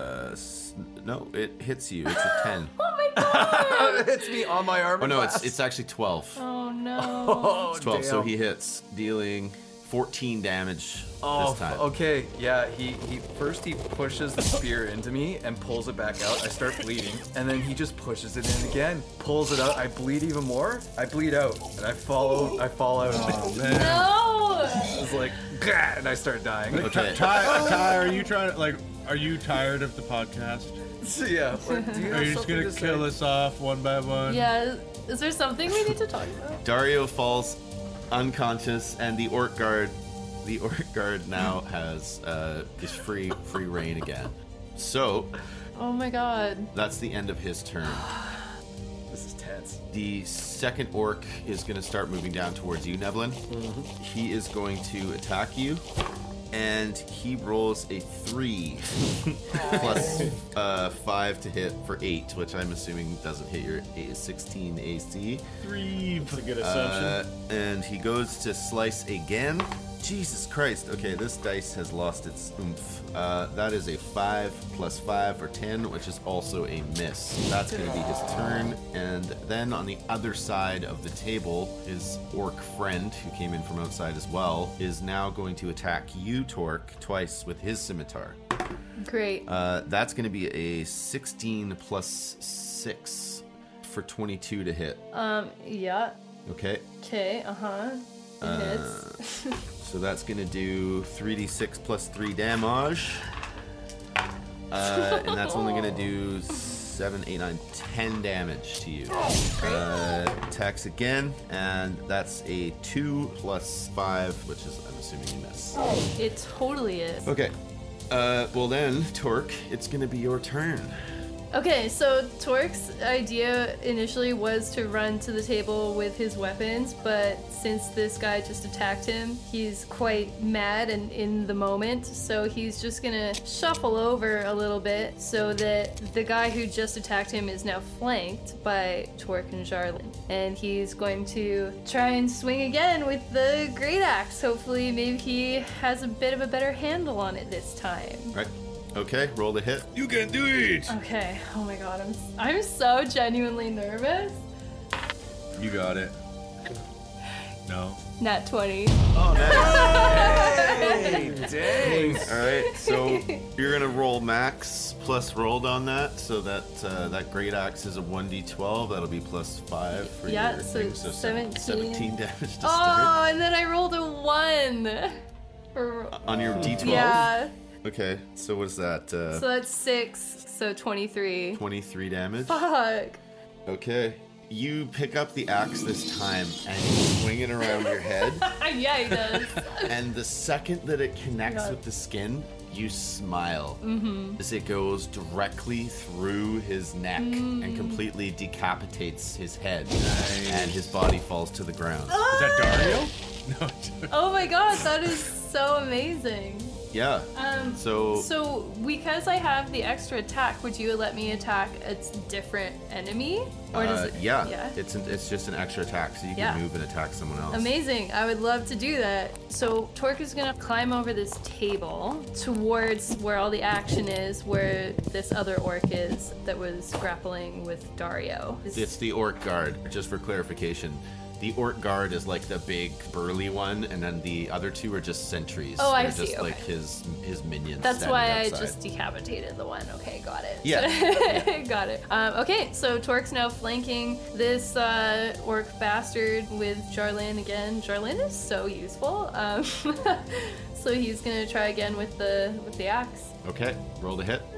No, it hits you. It's a 10. Oh my god. It's me on my armor Oh, no, class. it's actually 12. Oh no. Oh, It's 12, so damn. he hits, dealing 14 damage this time. Okay, yeah, he pushes the spear into me and pulls it back out. I start bleeding, and then he just pushes it in again, pulls it out. I bleed even more. I bleed out, and I fall out. Oh, man. No. It's like, "Gah," and I start dying. Okay. Ty, are you trying to, are you tired of the podcast? So yeah, do you Are have you just something gonna to kill say? us off one by one? Yeah, is there something we need to talk about? Dario falls unconscious, and the orc guard now has is free reign again. So Oh my god. that's the end of his turn. This is tense. The second orc is going to start moving down towards you, Nevlin. He is going to attack you, and he rolls a 3 plus 5 to hit for 8, which I'm assuming doesn't hit your 16 AC. That's a good assumption. And he goes to slice again. Jesus Christ. Okay, this dice has lost its oomph. That is a 5 plus 5 for 10, which is also a miss. That's going to be his turn. And then on the other side of the table, his orc friend, who came in from outside as well, is now going to attack you, Torque, twice with his scimitar. Great. That's going to be a 16 plus 6 for 22 to hit. Yeah. Okay. Okay, It hits. So that's going to do 3d6 plus 3 damage. And that's only going to do 7, 8, 9, 10 damage to you. Attacks again, and that's a 2 plus 5, which is, I'm assuming, you miss. It totally is. Okay. Well then, Torque, it's going to be your turn. Okay, so Torque's idea initially was to run to the table with his weapons, but since this guy just attacked him, he's quite mad and in the moment, so he's just gonna shuffle over a little bit so that the guy who just attacked him is now flanked by Torque and Jarlin. And he's going to try and swing again with the great axe. Hopefully, maybe he has a bit of a better handle on it this time. Right. Okay, roll the hit. You can do it! Okay, oh my god, I'm so genuinely nervous. You got it. No. Nat 20. Oh, nice. Hey, dang. All right, so you're gonna roll max plus rolled on that, so that that great axe is a 1d12. That'll be plus 5 for Yeah, your so thing. 17. 17 damage to Oh, start. and then I rolled a 1. On your d12. Yeah, Okay, so what's that? so that's 6, so 23. 23 damage. Fuck. Okay, you pick up the axe this time and you swing it around your head. Yeah, he does. And the second that it connects God. with the skin, you smile as it goes directly through his neck and completely decapitates his head, and his body falls to the ground. Is that Dario? No. Oh my god, that is so amazing. Yeah. So because I have the extra attack, would you let me attack a different enemy? Or does it? yeah. It's just an extra attack, so you Yeah. can move and attack someone else. Amazing. I would love to do that. So Torque is gonna climb over this table towards where all the action is, where this other orc is that was grappling with Dario. It's the orc guard. Just for clarification, the orc guard is like the big burly one, and then the other two are just sentries. Oh, I They're see, just okay. like his minions. That's standing why outside. I just decapitated the one. Okay, got it. Yeah. Got it. Okay, so Torque's now flanking this orc bastard with Jarlin again. Jarlin is so useful. So he's gonna try again with the axe. Okay, roll the hit.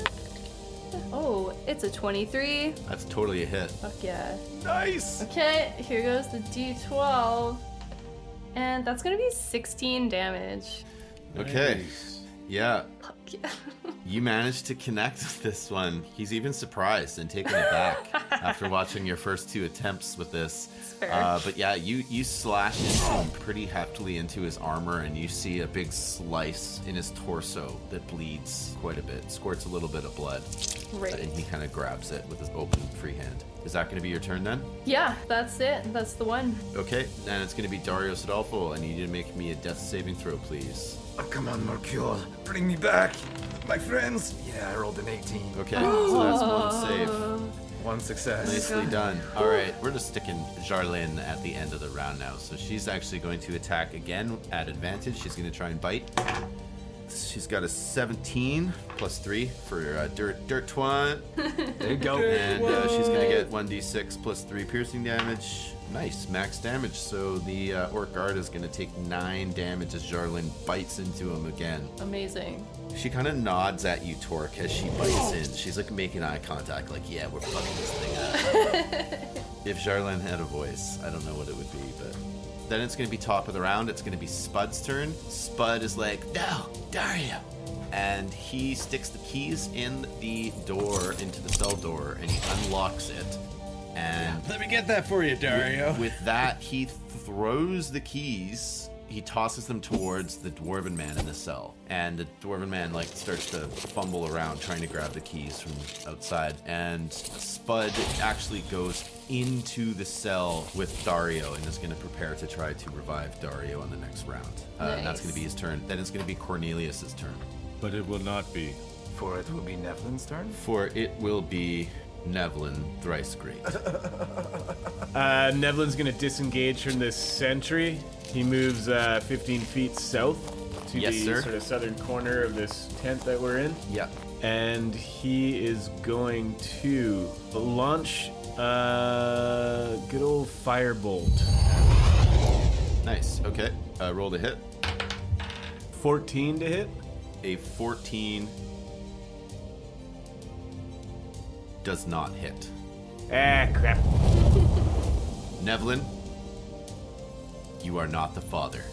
Oh, it's a 23. That's totally a hit. Fuck yeah. Nice. Okay, here goes the D12. And that's gonna be 16 damage. Okay. Nice. Yeah. Fuck yeah. You managed to connect with this one. He's even surprised and taken aback after watching your first two attempts with this. fair. But yeah, you slash into him pretty heftily into his armor, and you see a big slice in his torso that bleeds quite a bit, squirts a little bit of blood. Great. And he kind of grabs it with his open free hand. Is that going to be your turn then? Yeah, that's it. That's the one. Okay, and it's going to be Dario Sodolfo. I need you to make me a death saving throw, please. Oh, come on, Mercure. Bring me back. My friends. Yeah, I rolled an 18. Okay, so that's one save. One success. Nicely done. All right, we're just sticking Jarlin at the end of the round now. So she's actually going to attack again at advantage. She's going to try and bite. She's got a 17 plus 3 for Dirt Twine. There you go. And she's going to get 1d6 plus 3 piercing damage. Nice, max damage. So the Orc Guard is going to take 9 damage as Jarlin bites into him again. Amazing. She kind of nods at you, Torque, as she bites in. She's like making eye contact, like, yeah, we're fucking this thing up. If Jarlin had a voice, I don't know what it would be, but... Then it's going to be top of the round. It's going to be Spud's turn. Spud is like, no, Dario. And he sticks the keys in the door, into the cell door, and he unlocks it. And Let me get that for you, Dario. with that, he throws the keys. He tosses them towards the dwarven man in the cell, and the dwarven man like starts to fumble around trying to grab the keys from outside. And Spud actually goes into the cell with Dario and is going to prepare to try to revive Dario on the next round. And that's going to be his turn. Then it's going to be Cornelius's turn. But it will not be. For it will be Nevlin's turn. For it will be Nevlin Thrice Great. Nevlin's gonna disengage from this sentry. He moves 15 feet south to Yes, the sir. sort of southern corner of this tent that we're in. Yeah. And he is going to launch good old firebolt. Nice. Okay. Roll to hit. 14 to hit. A 14 does not hit. Ah, crap. Nevlin, you are not the father.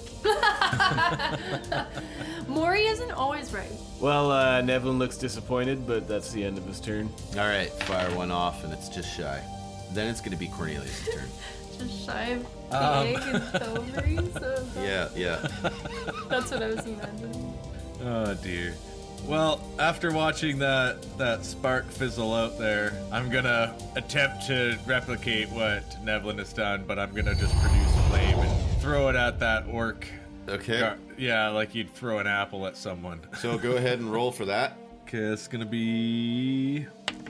Maury isn't always right. Well, Nevlin looks disappointed, but that's the end of his turn. All right, fire one off, and it's just shy. Then it's going to be Cornelius' turn. Just shy of pig and strawberries. So Yeah. that's what I was imagining. Oh dear. Well, after watching that spark fizzle out there, I'm gonna attempt to replicate what Nevlin has done, but I'm gonna just produce flame and throw it at that orc. Okay. Yeah, like you'd throw an apple at someone. So go ahead and roll for that. Okay, it's gonna be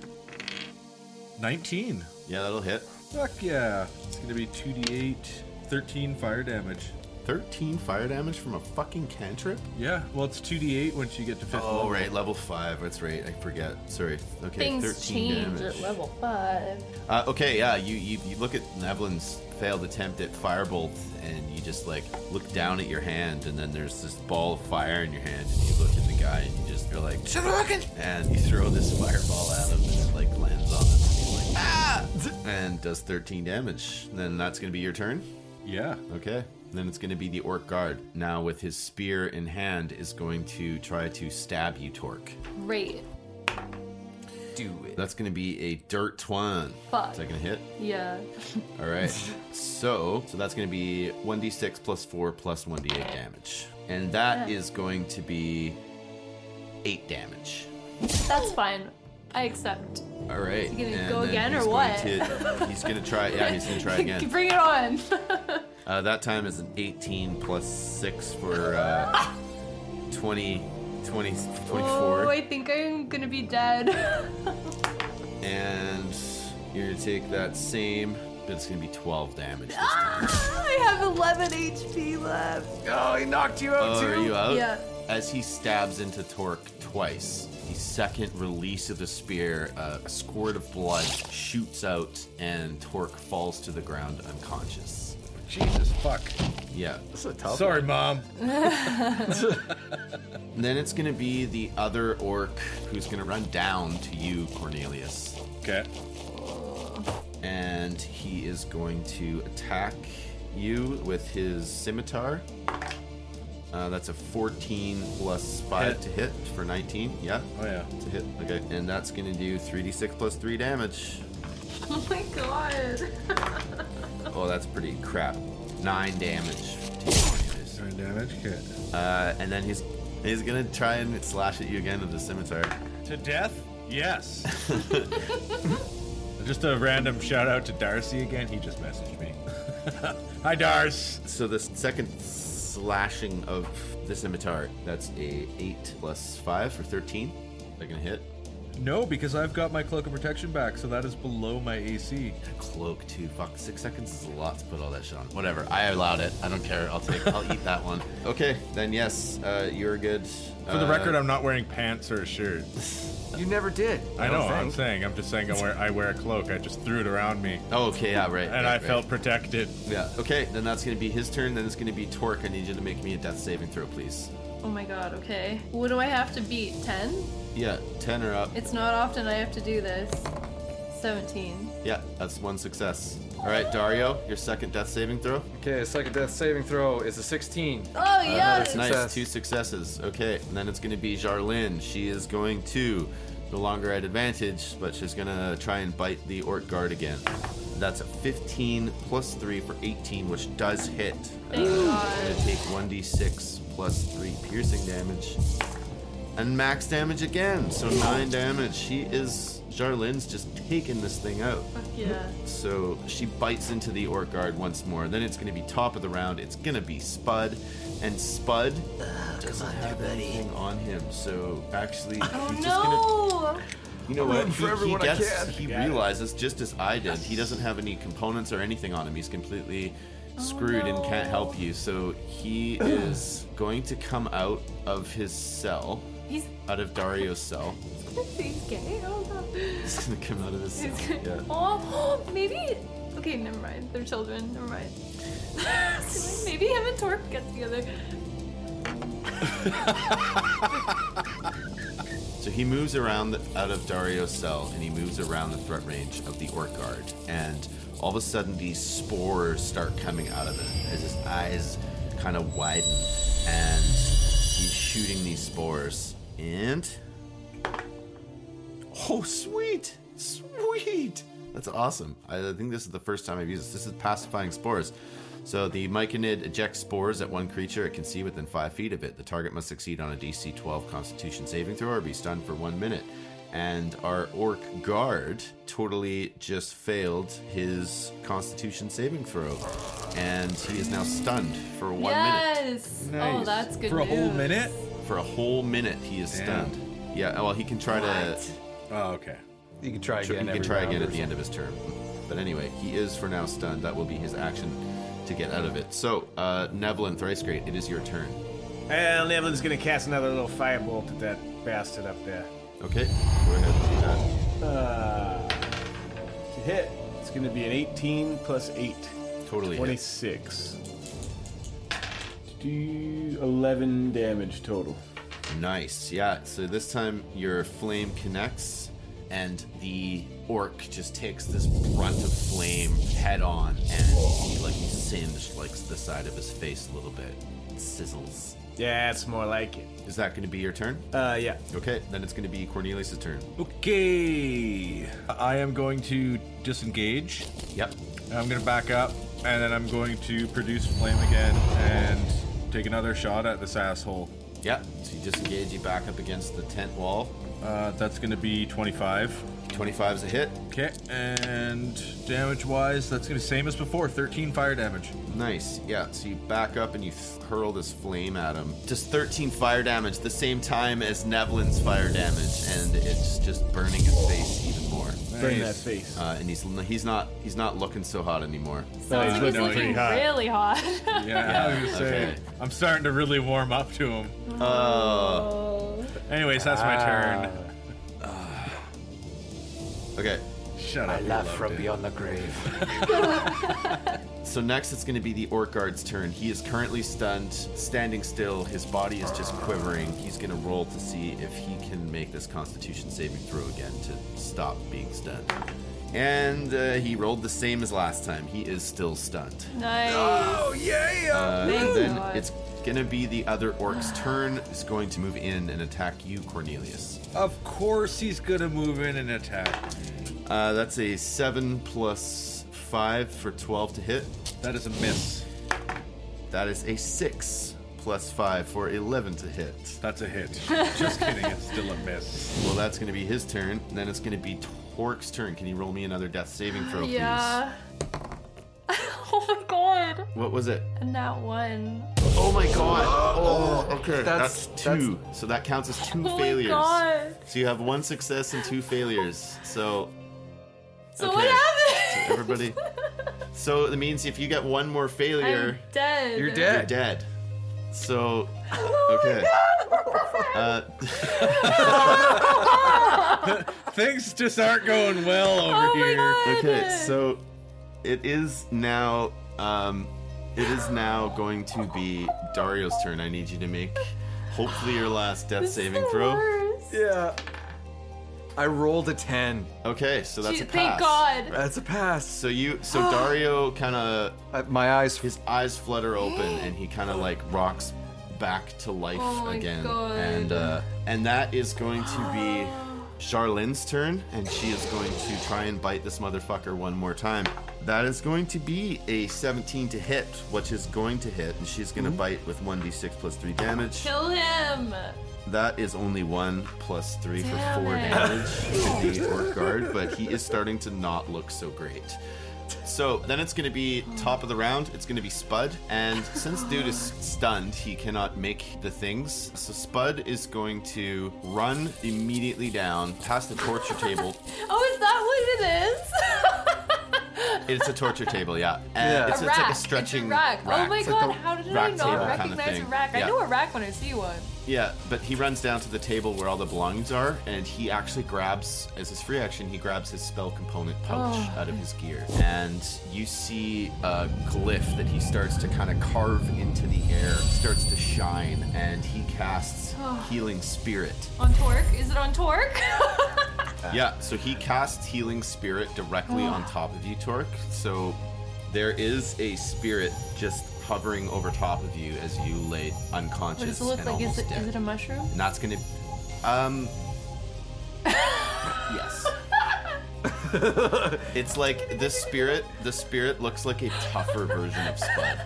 19. Yeah, that'll hit. Fuck yeah. It's gonna be 2d8, 13 fire damage. 13 fire damage from a fucking cantrip? Yeah, well, it's 2d8 once you get to 5th level. Oh, right, level 5. That's right. I forget. Sorry. Okay, Things 13 change damage. at level 5. Okay, yeah, you look at Nevlin's failed attempt at firebolt, and you just like look down at your hand, and then there's this ball of fire in your hand, and you look at the guy, and you're like, "Shut up!" And you throw this fireball at him, and it like lands on him, and he's like, "Ah!" and does 13 damage. And then that's gonna be your turn. Yeah. Okay. Then it's going to be the Orc Guard. Now, with his spear in hand, is going to try to stab you, Torque. Great. Do it. That's going to be a Dirt Twine. Fuck. Is that going to hit? Yeah. All right. So that's going to be 1d6 plus 4 plus 1d8 damage. And that is going to be 8 damage. That's fine. I accept. All right. You gonna and go then again he's or going what? he's going to try. Yeah, he's going to try again. Bring it on. That time is an 18 plus 6 for 20, 24. Oh, I think I'm gonna be dead. And you're going to take that same, but it's going to be 12 damage this time. I have 11 HP left. Oh, he knocked you out Oh, too. are you out? Yeah. As he stabs into Torque twice, the second release of the spear, a squirt of blood shoots out, and Torque falls to the ground unconscious. Jesus, fuck. Yeah. That's a tough Sorry, one. Mom. And then it's going to be the other orc who's going to run down to you, Cornelius. Okay. And he is going to attack you with his scimitar. That's a 14 plus 5 Hit. to hit for 19. Yeah, Oh, yeah. it's a hit. Okay. And that's going to do 3d6 plus 3 damage. Oh my god. Oh, that's pretty crap. 9 damage to you, Cornelius. 9 damage. Okay. And then he's going to try and slash at you again with the scimitar. To death? Yes. Just a random shout out to Darcy again. He just messaged me. Hi, Dars. So the second slashing of the scimitar, that's a 8 plus 5 for 13. They're going to hit. No, because I've got my cloak of protection back, so that is below my AC. Cloak too. Fuck, 6 seconds is a lot to put all that shit on. Whatever, I allowed it. I don't care. I'll eat that one. Okay, then yes, you're good. For the record, I'm not wearing pants or a shirt. You never did. I know. I'm think. just saying I wear a cloak. I just threw it around me, Oh, okay, yeah, right. and right, I felt protected. Yeah, okay, then that's gonna be his turn. Then it's gonna be Torque. I need you to make me a death saving throw, please. Oh my god, okay. What do I have to beat? 10? Yeah, 10 or up. It's not often I have to do this. 17. Yeah, that's one success. All right, Dario, your second death saving throw. Okay, second death saving throw is a 16. Oh, yes! Another Nice, Success. 2 successes. Okay, and then it's going to be Jarlin. She is going to, no longer at advantage, but she's going to try and bite the Orc Guard again. That's a 15 plus 3 for 18, which does hit. Thank Going God. to take 1d6 plus 3 piercing damage. And max damage again, so 9 damage. Jarlin's just taking this thing out. Fuck yeah. So she bites into the Orc Guard once more. Then it's going to be top of the round. It's going to be Spud. And Spud doesn't have anything on him. So actually, Oh he's just going to... no! You know what? for everyone I can. He realizes, just as I did, he doesn't have any components or anything on him. He's completely screwed and can't no. help you. So he is going to come out of his cell, He's Dario's cell. he's gay? Oh no. He's going to come out of his cell. Yeah. Oh, maybe. Okay, never mind. They're children. Never mind. Maybe him and Torque get together. So he moves around out of Dario's cell, and he moves around the threat range of the Orc Guard. And all of a sudden, these spores start coming out of him as his eyes kind of widen. And he's shooting these spores. And... oh, sweet! Sweet! That's awesome. I think this is the first time I've used this. This is pacifying spores. So the Myconid ejects spores at one creature it can see within 5 feet of it. The target must succeed on a DC 12 Constitution saving throw or be stunned for 1 minute. And our Orc Guard totally just failed his Constitution saving throw. And he is now stunned for 1 minute. Yes! Oh, that's good For a whole news. minute? For a whole minute, he is Damn. stunned. Yeah, well, he can try to... Oh, okay. You can try Sure, again. he can every try round again or at the end of his turn. But anyway, he is for now stunned. That will be his action to get out of it. So, Nevlin, Thrice Great, it is your turn. Well, Nevlin's gonna cast another little firebolt at that bastard up there. Okay, go ahead and do To hit, it's gonna be an 18 plus 8. that. Totally hit. 26. Do 11 damage total. Nice, yeah. So this time your flame connects, and the orc just takes this brunt of flame head on, and he's singed like the side of his face a little bit. It sizzles. Yeah, it's more like it. Is that going to be your turn? Yeah. Okay, then it's going to be Cornelius' turn. Okay. I am going to disengage. Yep. I'm going to back up, and then I'm going to produce flame again and take another shot at this asshole. Yep. So you disengage, you back up against the tent wall. That's going to be 25. 25 is a hit. Okay, and damage-wise, that's going to be same as before, 13 fire damage. Nice. Yeah, so you back up and you hurl this flame at him. Just 13 fire damage, the same time as Nevlin's fire damage, and it's just burning his face even more. Burn that Nice. face. And he's not looking so hot anymore. he's Sounds like he's looking looking pretty hot. really hot. Yeah, I was gonna say, okay. I'm starting to really warm up to him. Oh. Anyways, that's my turn. Okay. Shut up. I you laugh loved from it. beyond the grave. So next it's going to be the Orc Guard's turn. He is currently stunned, standing still. His body is just quivering. He's going to roll to see if he can make this Constitution saving throw again to stop being stunned. And he rolled the same as last time. He is still stunned. Nice. And Thank then God. it's going to be the other Orc's turn. He's going to move in and attack you, Cornelius. Of course he's gonna move in and attack. That's a 7 plus 5 for 12 to hit. That is a miss. That is a 6 plus 5 for 11 to hit. That's a hit. Just kidding, it's still a miss. Well, that's going to be his turn. And then it's going to be Torque's turn. Can you roll me another death saving throw, please? Yeah. Oh my god. What was it? A nat 1. Oh my god. Oh, okay. That's- That's 2. So that counts as 2 Oh failures. my god. So you have 1 success and 2 failures. So So okay. what happened? So everybody. So that means if you get 1 more failure, I'm dead. You're you're dead. dead. So Oh okay. Things just aren't going well over Oh my here. god. Okay, so it is now going to be Dario's turn. I need you to make hopefully your last death This is saving the throw. worst. Yeah. I rolled a 10. Okay, so that's a pass. Thank God. That's a pass. So Dario kind of My eyes. his eyes flutter open and he kind of like rocks back to life Oh my again. God. And that is going to be Charlene's turn, and she is going to try and bite this motherfucker one more time. That is going to be a 17 to hit, which is going to hit, and she's going to bite with 1d6 plus 3 damage. Kill him. That is only 1 plus 3 for Damn 4 it. damage to the orc guard, but he is starting to not look so great. So then it's going to be top of the round. It's going to be Spud, and since dude is stunned, he cannot make the things. So Spud is going to run immediately down past the torture table. Oh, is that what it is? It's a torture table, yeah. And Yeah. it's A like rack. a stretching It's a rack. Oh my It's god, like a how did I rack not table kind of recognize thing. a rack? Yeah. I know a rack when I see one. Yeah, but he runs down to the table where all the belongings are, and he actually grabs, as his free action, he grabs his spell component pouch out of his gear. And you see a glyph that he starts to kind of carve into the air, starts to shine, and he casts Healing Spirit. On Torque? Is it on Torque? Yeah, so he casts Healing Spirit directly on top of you, Torque. So there is a spirit just hovering over top of you as you lay unconscious. What does it look and like? almost Is dead. it a mushroom? And that's gonna. Yes. It's like this spirit. The spirit looks like a tougher version of Spud.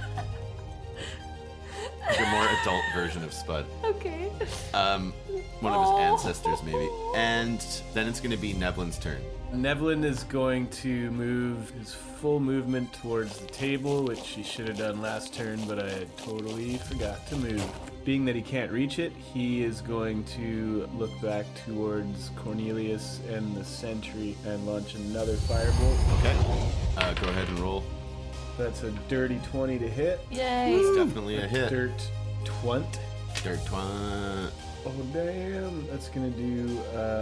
Like a more adult version of Spud. Okay. One of his ancestors, maybe. And then it's gonna be Nevlin's turn. Nevlin is going to move his full movement towards the table, which he should have done last turn, but I totally forgot to move. Being that he can't reach it, he is going to look back towards Cornelius and the sentry and launch another firebolt. Okay. Go ahead and roll. That's a dirty 20 to hit. Yay. It's definitely a hit. Dirt 20. Dirt 20. Oh, damn. That's going to do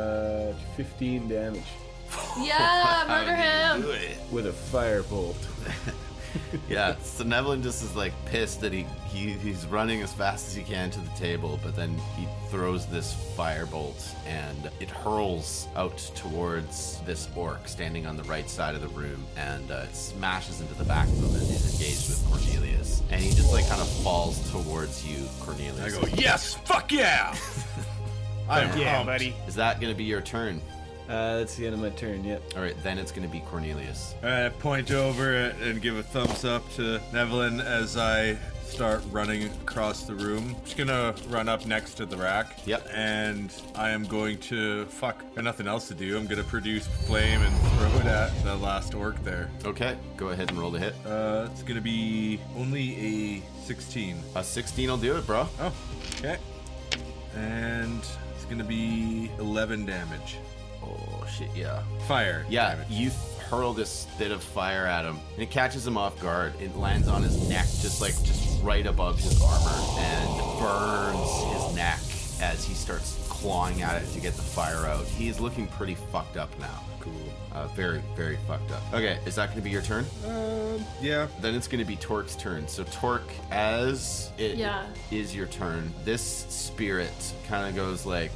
15 damage Yeah, murder him. Do it. with a firebolt. Yeah, so Nevlin just is like pissed that he's running as fast as he can to the table, but then he throws this firebolt and it hurls out towards this orc standing on the right side of the room, and it smashes into the back of him and is engaged with Cornelius, and he just like kind of falls towards you, Cornelius. I go, yes, fuck yeah! I'm Yeah, pumped. buddy. Is that going to be your turn? That's the end of my turn, yep. All right, then it's going to be Cornelius. I point over and give a thumbs up to Nevlin as I start running across the room. Just gonna run up next to the rack. Yep. And I am going to, got nothing else to do. I'm gonna produce flame and throw it at the last orc there. Okay, go ahead and roll the hit. It's gonna be only a 16. A 16 will do it, bro. Oh, okay. And it's gonna be 11 damage. Oh, shit, yeah. Fire. Yeah, damage. you hurl this bit of fire at him, and it catches him off guard. It lands on his neck, just right above his armor, and burns his neck as he starts clawing at it to get the fire out. He is looking pretty fucked up now. Cool. Very, very fucked up. Okay, is that going to be your turn? Yeah. Then it's going to be Torque's turn. So Torque, as it Yeah. is your turn, this spirit kind of goes like,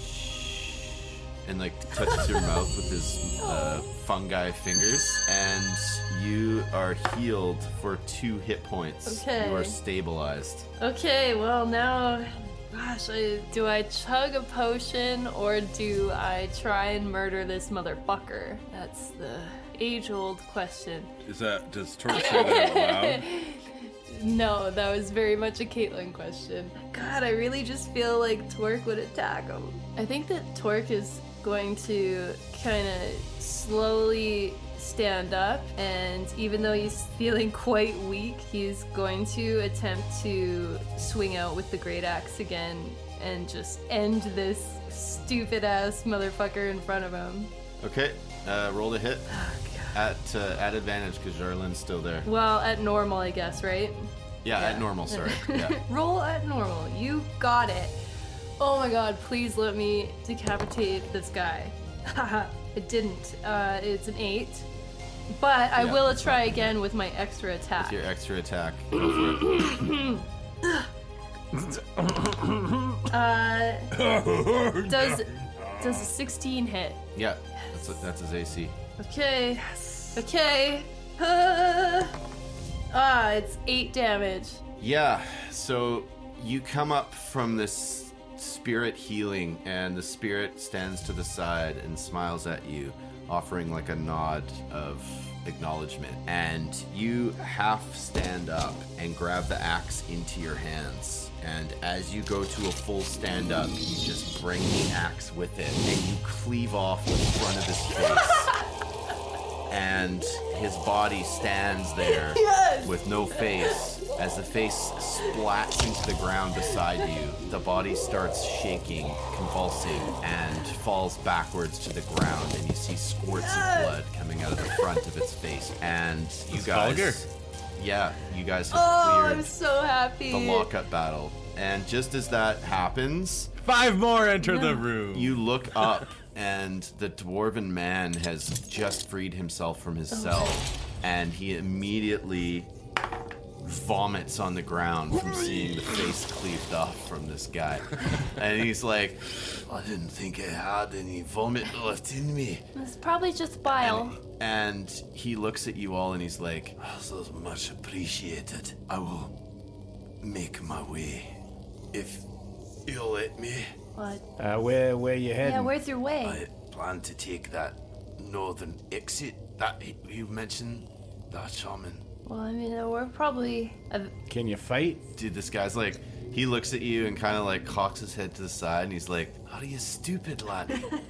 and like touches your mouth with his fungi fingers, and you are healed for 2 hit points. Okay. You are stabilized. Okay, well now, gosh, do I chug a potion or do I try and murder this motherfucker? That's the age-old question. Does Torque say that aloud? No, that was very much a Caitlyn question. God, I really just feel like Torque would attack him. I think that Torque is going to kind of slowly stand up, and even though he's feeling quite weak, he's going to attempt to swing out with the great axe again and just end this stupid ass motherfucker in front of him. Okay, roll to hit. At advantage because Jarlin's still there. Well, at normal, I guess, right? Yeah, at normal, sorry. Yeah. Roll at normal. You got it. Oh my god, please let me decapitate this guy. Haha, it didn't. It's an 8. But I will try again with my extra attack. With your extra attack. Go for it. Does a 16 hit? Yeah, that's his AC. Okay. Yes. Okay. It's 8 damage. Yeah, so you come up from this spirit healing, and the spirit stands to the side and smiles at you, offering like a nod of acknowledgement. And you half stand up and grab the axe into your hands. And as you go to a full stand up, you just bring the axe with it, and you cleave off the front of his face. And his body stands there with no face. As the face splats into the ground beside you, the body starts shaking, convulsing, and falls backwards to the ground, and you see squirts of blood coming out of the front of its face. And you guys... Vulgar. Yeah, you guys have I'm cleared so happy. the lockup battle. And just as that happens... 5 more enter the room. You look up, and the dwarven man has just freed himself from his cell, and he immediately vomits on the ground from seeing the face cleaved off from this guy. And he's like, I didn't think I had any vomit left in me. It's probably just bile. And he looks at you all and he's like, so much appreciated. I will make my way if you'll let me. What? Where you heading? Yeah, where's your way? I plan to take that northern exit that you mentioned, that shaman. Well, I mean, we're probably... Can you fight? Dude, this guy's like, he looks at you and kind of like cocks his head to the side and he's like, are you stupid, lad?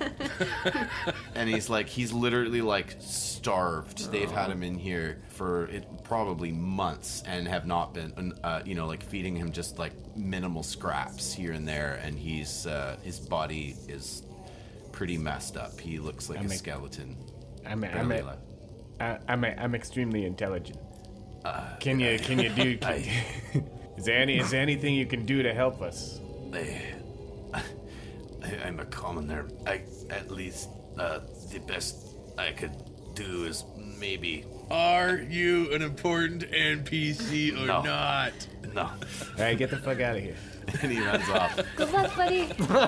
And he's like, he's literally like starved. They've had him in here for probably months and have not been, like feeding him just like minimal scraps here and there. And he's, his body is pretty messed up. He looks like a skeleton. I'm extremely intelligent. Can you do? Is there anything you can do to help us? I'm a commoner. At least the best I could do is maybe. Are you an important NPC or No. not? No. All right, get the fuck out of here. And he runs off. Good luck, buddy.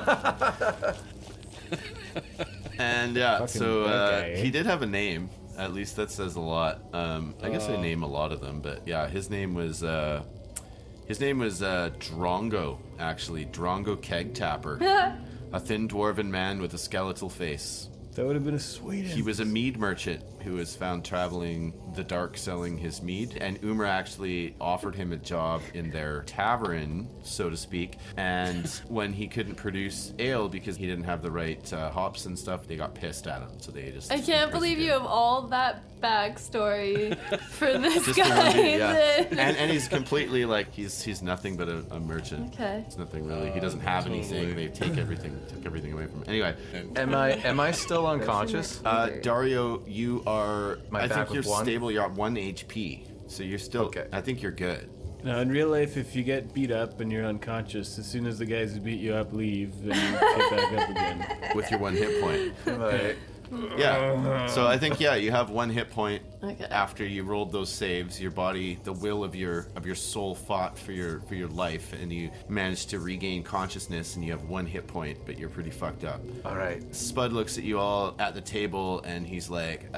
And yeah, Fucking so that guy, eh? he did have a name. At least that says a lot. I guess I name a lot of them, but yeah, his name was Drongo. Actually, Drongo Keg Tapper, a thin dwarven man with a skeletal face. That would have been a sweet. He was a mead merchant who was found traveling the dark selling his mead, and Umar actually offered him a job in their tavern, so to speak. And when he couldn't produce ale because he didn't have the right hops and stuff, they got pissed at him, so they just... I can't believe you have all that backstory for this Just guy. the one dude, yeah. And he's completely like he's nothing but a merchant. Okay. It's nothing really. He doesn't have anything. They took everything away from him. Anyway, Am I still unconscious? Dario, you are. Am I I back think with you're one? stable. You're at 1 HP, so you're still. Okay. I think you're good. Now, in real life, if you get beat up and you're unconscious, as soon as the guys who beat you up leave, then you get back up again. With your 1 hit point. Like, Yeah. So I think you have 1 hit point. Okay. After you rolled those saves, your body, the will of your soul fought for your life, and you managed to regain consciousness, and you have 1 hit point, but you're pretty fucked up. all right. Spud looks at you all at the table, and he's like,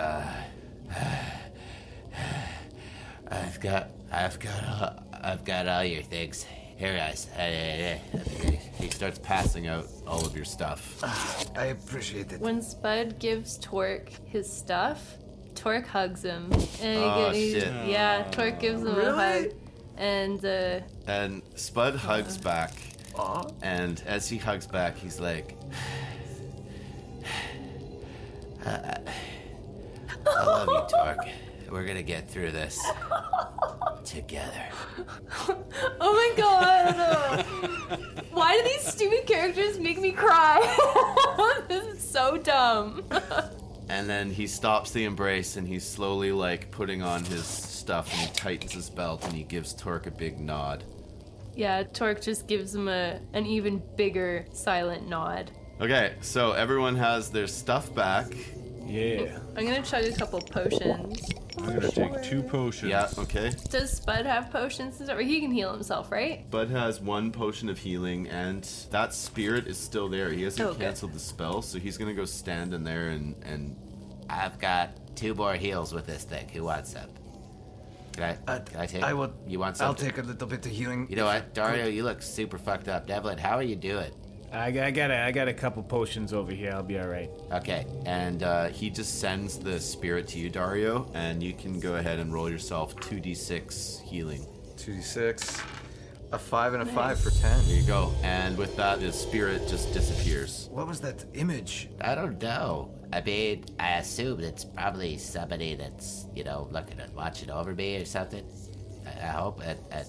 I've got all your things. Here, guys. He starts passing out all of your stuff. I appreciate it. When Spud gives Torque his stuff, Torque hugs him. And Oh, shit. Yeah, Torque gives him a hug. And And Spud hugs back. And as he hugs back, he's like, I love you, Torque. We're gonna get through this together. Oh my god! Why do these stupid characters make me cry? This is so dumb. And then he stops the embrace and he's slowly like putting on his stuff and he tightens his belt and he gives Torque a big nod. Yeah, Torque just gives him an even bigger silent nod. Okay, so everyone has their stuff back. Yeah. I'm gonna chug a couple potions. I'm gonna take 2 potions. Yeah, okay. Does Spud have potions and stuff? Or he can heal himself, right? Bud has 1 potion of healing, and that spirit is still there. He hasn't Okay. canceled the spell, so he's gonna go stand in there and I've got 2 more heals with this thing. Who wants some? Can I take? I will. You want some? I'll take a little bit of healing. You know what, Dario? You look super fucked up. Devlin, how are you doing? I got a couple potions over here. I'll be all right. Okay. and he just sends the spirit to you, Dario, and you can go ahead and roll yourself 2d6 healing. 2d6. A 5 and a 5 for 10. There you go. And with that, the spirit just disappears. What was that image? I don't know. I mean, I assume it's probably somebody that's, looking at watching over me or something. I hope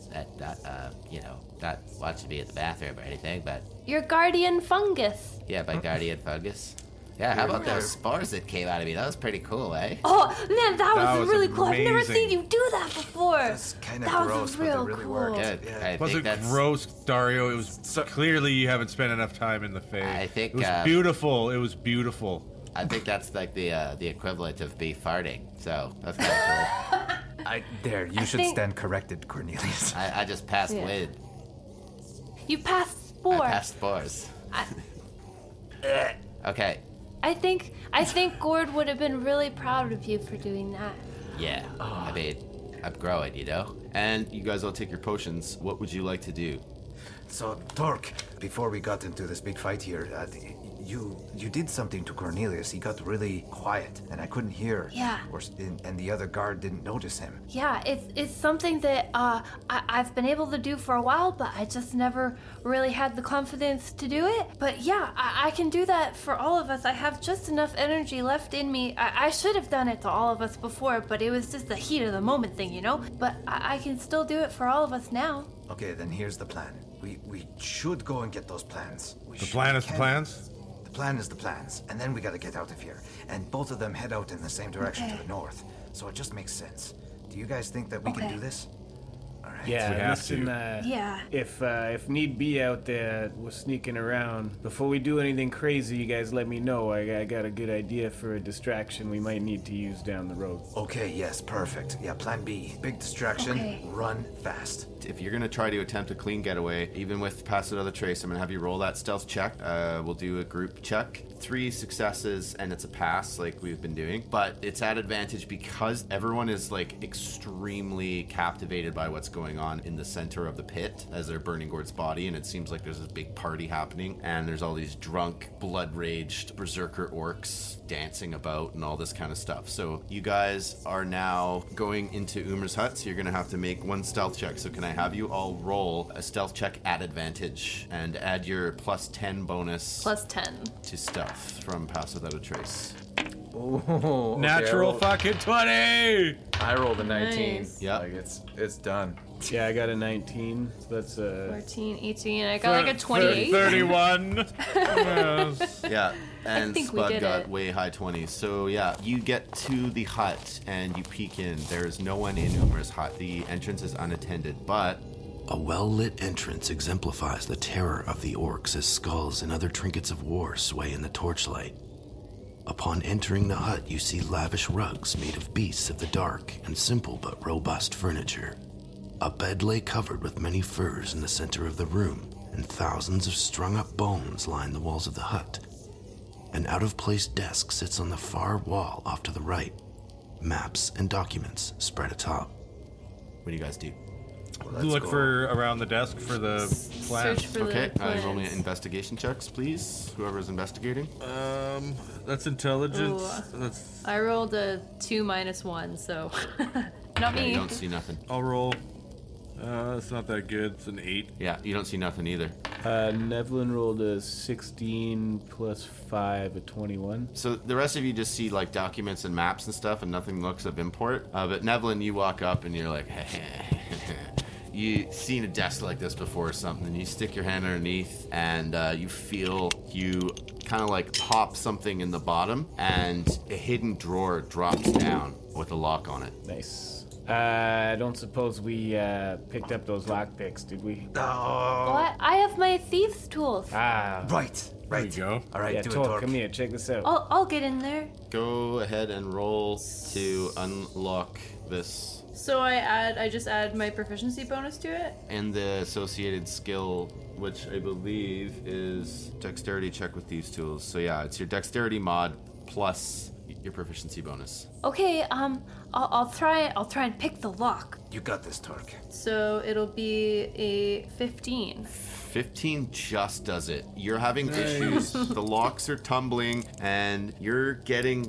not watching me in the bathroom or anything, but Your guardian fungus. yeah, my guardian fungus. Yeah, how about those spores that came out of me? That was pretty cool, eh? Oh man, that That was was really cool. I've never amazing. seen you do that before. That's kind of That was gross, but real it really cool. worked. Good. Yeah. I Was think it that's gross, Dario? It was clearly you haven't spent enough time in the Fae. I think, it was beautiful. It was beautiful. I think that's like the equivalent of me farting. So that's kind of cool. You should think- stand corrected, Cornelius. I just passed Yeah. wind. You passed spore. I passed spores. Okay. I think Gord would have been really proud of you for doing that. Yeah. I mean, I'm growing, And you guys all take your potions. What would you like to do? So, Torque, before we got into this big fight here, you did something to Cornelius. He got really quiet, and I couldn't hear. Yeah. And the other guard didn't notice him. Yeah, it's something that I've been able to do for a while, but I just never really had the confidence to do it. But yeah, I can do that for all of us. I have just enough energy left in me. I should have done it to all of us before, but it was just the heat of the moment thing, But I can still do it for all of us now. Okay, then here's the plan. We should go and get those plans. The plan is the plans? The plan is the plans, and then we gotta get out of here. And both of them head out in the same direction to the north. So it just makes sense. Do you guys think that we can Okay. do this? All right. Yeah, We have listen, to. Yeah. If need be out there, we're sneaking around. Before we do anything crazy, you guys let me know. I got a good idea for a distraction we might need to use down the road. Okay, yes, perfect. Yeah, plan B. Big distraction, Okay. run fast. If you're going to try to attempt a clean getaway, even with Pass Without a Trace, I'm going to have you roll that stealth check. We'll do a group check. 3 successes, and it's a pass like we've been doing. But it's at advantage because everyone is like extremely captivated by what's going on in the center of the pit as they're burning Gord's body, and it seems like there's this big party happening, and there's all these drunk, blood-raged berserker orcs dancing about and all this kind of stuff. So you guys are now going into Umer's hut, so you're going to have to make 1 stealth check. So can I have you all roll a stealth check at advantage and add your plus 10 bonus Plus 10. to stealth from Pass Without a Trace? Oh, Natural fucking 20! I rolled a 19. Nice. Yeah. Like it's done. Yeah, I got a 19. So that's 14, 18. I got like a 28. 31. Yes. Yeah, and think we Spud did got it. way high 20s. So yeah, you get to the hut and you peek in. There is no one in Umer's hut. The entrance is unattended, but A well-lit entrance exemplifies the terror of the orcs as skulls and other trinkets of war sway in the torchlight. Upon entering the hut, you see lavish rugs made of beasts of the dark and simple but robust furniture. A bed lay covered with many furs in the center of the room, and thousands of strung-up bones line the walls of the hut. An out-of-place desk sits on the far wall off to the right. Maps and documents spread atop. what do you guys do? Let's Look go. for around the desk for the plan. Search for Okay, the roll me plans. investigation checks, please. Whoever's investigating. That's intelligence. Ooh. That's. I rolled a 2 minus 1, so not Yeah, me. you don't see nothing. I'll roll. It's not that good. It's an 8. Yeah, you don't see nothing either. Nevlin rolled a 16 plus 5, a 21. So the rest of you just see like documents and maps and stuff, and nothing looks of import. But Nevlin, you walk up and you're like, you seen a desk like this before or something. You stick your hand underneath, and you feel you kind of like pop something in the bottom, and a hidden drawer drops down with a lock on it. Nice. I don't suppose we picked up those lockpicks, did we? What? I have my thieves' tools. Right. There you go. All right, Yeah, do it, Torque, Torque. come here, check this out. I'll get in there. Go ahead and roll to unlock this. So I just add my proficiency bonus to it. And the associated skill, which I believe is dexterity check with these tools. So yeah, it's your dexterity mod plus your proficiency bonus. Okay, I'll try and pick the lock. You got this, Torque. So it'll be a 15. 15 just does it. You're having issues. The locks are tumbling, and you're getting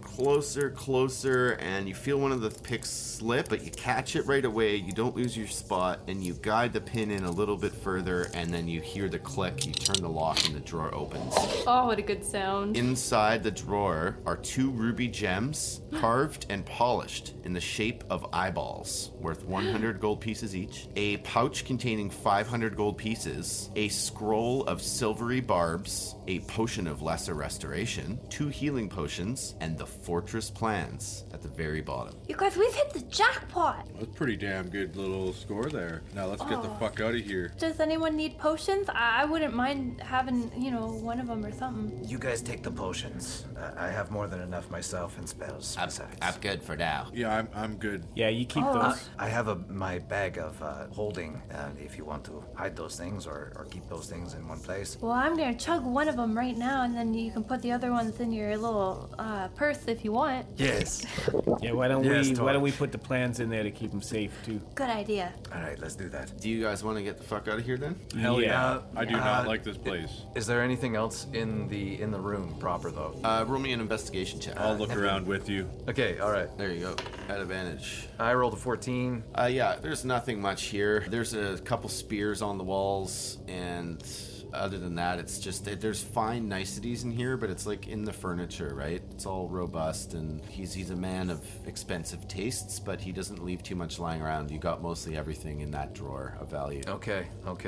closer, and you feel one of the picks slip, but you catch it right away. You don't lose your spot, and you guide the pin in a little bit further, and then you hear the click. You turn the lock, and the drawer opens. Oh, what a good sound. Inside the drawer are 2 ruby gems, carved and polished in the shape of eyeballs, worth 100 gold pieces each, a pouch containing 500 gold pieces, a scroll of silvery barbs, a potion of lesser restoration, 2 healing potions, and the fortress plans at the very bottom. You guys, we've hit the jackpot. That's pretty damn good little score there. Now let's get the fuck out of here. Does anyone need potions? I wouldn't mind having, one of them or something. You guys take the potions. I have more than enough myself and spells. Besides. I'm good for now. Yeah, I'm good. Yeah, you keep those. I have my bag of holding, if you want to hide those things or keep those things in one place. Well, I'm gonna chug one of them right now, and then you can put the other ones in your little purse if you want. Yes. Yeah, why don't Torque. we put the plans in there to keep them safe too? Good idea. All right, let's do that. Do you guys want to get the fuck out of here then? Hell yeah. Yeah. I do not like this place. Is there anything else in the room proper though? Roll me an investigation check. I'll look around with you. Okay, all right. There you go. At advantage. I rolled a 14. Yeah, there's nothing much here. There's a couple spears on the walls, and other than that, it's just there's fine niceties in here, but it's like in the furniture, right? It's all robust, and he's a man of expensive tastes, but he doesn't leave too much lying around. You got mostly everything in that drawer of value. Okay.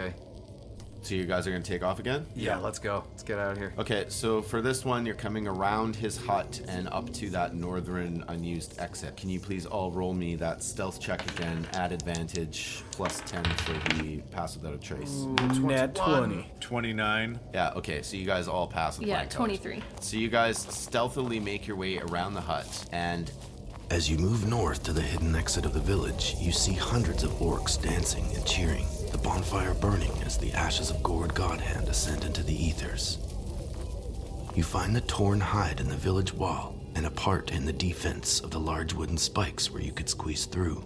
So you guys are gonna take off again? Yeah, let's go. Let's get out of here. Okay, so for this one, you're coming around his hut and up to that northern unused exit. Can you please all roll me that stealth check again, at advantage, plus 10 for the pass without a trace? Nat 20. 29. Yeah, okay, so you guys all pass with Yeah, flying colors. 23. So you guys stealthily make your way around the hut, and As you move north to the hidden exit of the village, you see hundreds of orcs dancing and cheering, the bonfire burning as the ashes of Gord Godhand ascend into the ethers. You find the torn hide in the village wall and a part in the defense of the large wooden spikes where you could squeeze through.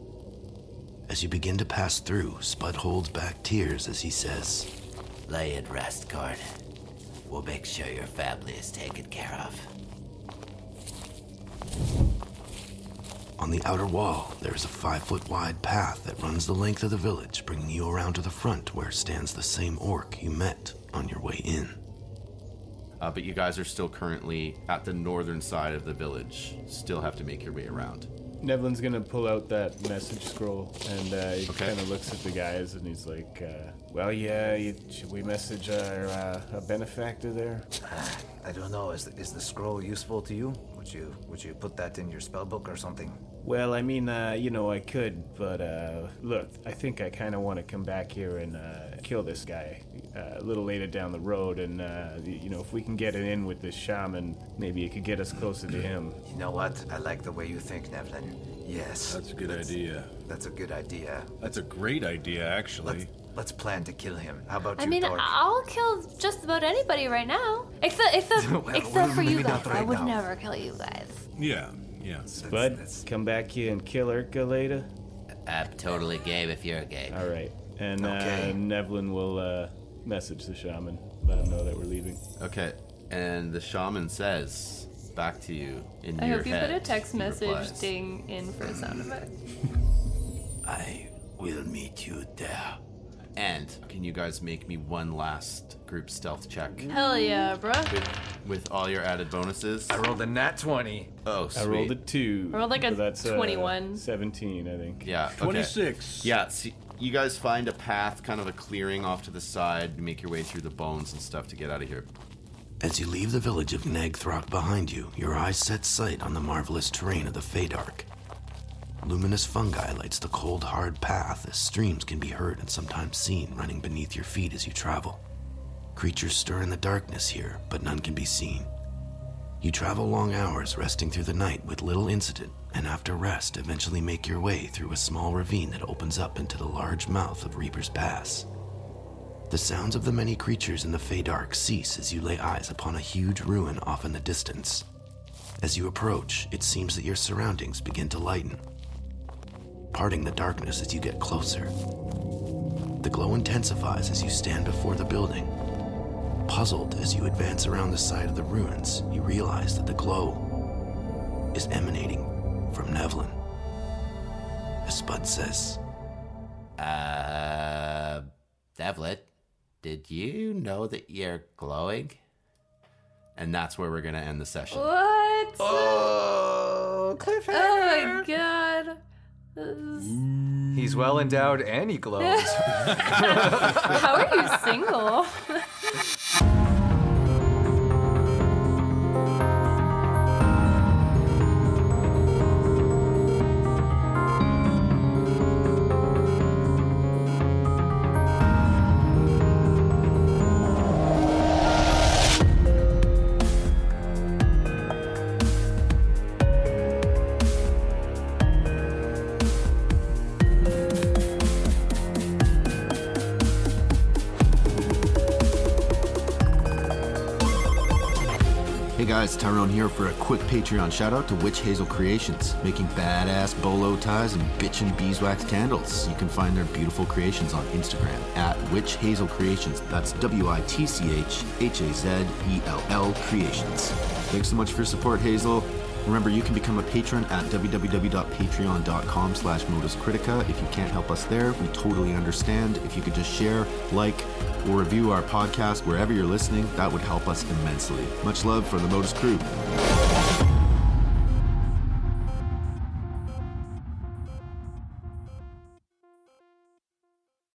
As you begin to pass through, Spud holds back tears as he says, Lay at rest, Gord. We'll make sure your family is taken care of. On the outer wall, there is a 5-foot wide path that runs the length of the village, bringing you around to the front where stands the same orc you met on your way in. but you guys are still currently at the northern side of the village. Still have to make your way around. Nevlin's gonna pull out that message scroll, and he Okay. kind of looks at the guys, and he's like, should we message our benefactor there? I don't know. Is the scroll useful to you? Would you put that in your spell book or something? Well, I mean, I could, but look, I think I kind of want to come back here and kill this guy a little later down the road, and if we can get it in with this shaman, maybe it could get us closer to him. You know what? I like the way you think, Nevlin. Yes. That's a good idea. That's a good idea. That's a great idea, actually. Let's plan to kill him. How about I you, mean, Torque? I'll kill just about anybody right now. Except for you maybe guys. not right I would now. never kill you guys. Yeah. Spud, come back here and kill Urka later. I'm totally game if you're game. All right, and Okay. Nevlin will message the shaman, let him know that we're leaving. Okay, and the shaman says back to you in I your hope you head. put a text he message replies, ding in for a sound effect. I will meet you there. And can you guys make me one last group stealth check Hell yeah, bruh. with all your added bonuses? I rolled a nat 20. Oh, sweet. I rolled a 2. I rolled like a so that's 21. 17, I think. Yeah, okay. 26. Yeah, see, you guys find a path, kind of a clearing off to the side, make your way through the bones and stuff to get out of here. As you leave the village of Nagthrok behind you, your eyes set sight on the marvelous terrain of the Feydark. Luminous fungi lights the cold, hard path as streams can be heard and sometimes seen running beneath your feet as you travel. Creatures stir in the darkness here, but none can be seen. You travel long hours, resting through the night with little incident, and after rest, eventually make your way through a small ravine that opens up into the large mouth of Reaper's Pass. The sounds of the many creatures in the Feydark cease as you lay eyes upon a huge ruin off in the distance. As you approach, it seems that your surroundings begin to lighten, parting the darkness as you get closer. The glow intensifies as you stand before the building. Puzzled as you advance around the side of the ruins, you realize that the glow is emanating from Nevlin. As Spud says, Devlet, did you know that you're glowing? And that's where we're going to end the session. What? Oh, cliffhanger. Oh my god. This He's well endowed and he glows. How are you single? Hey guys, Tyrone here for a quick Patreon shout out to Witch Hazel Creations, making badass bolo ties and bitchin' beeswax candles. You can find their beautiful creations on Instagram at Witch Hazel Creations. That's WITCHHAZELL Creations. Thanks so much for your support, Hazel. Remember, you can become a patron at www.patreon.com/Modus Critica. If you can't help us there, we totally understand. If you could just share, like, or review our podcast wherever you're listening, that would help us immensely. Much love from the Modus crew.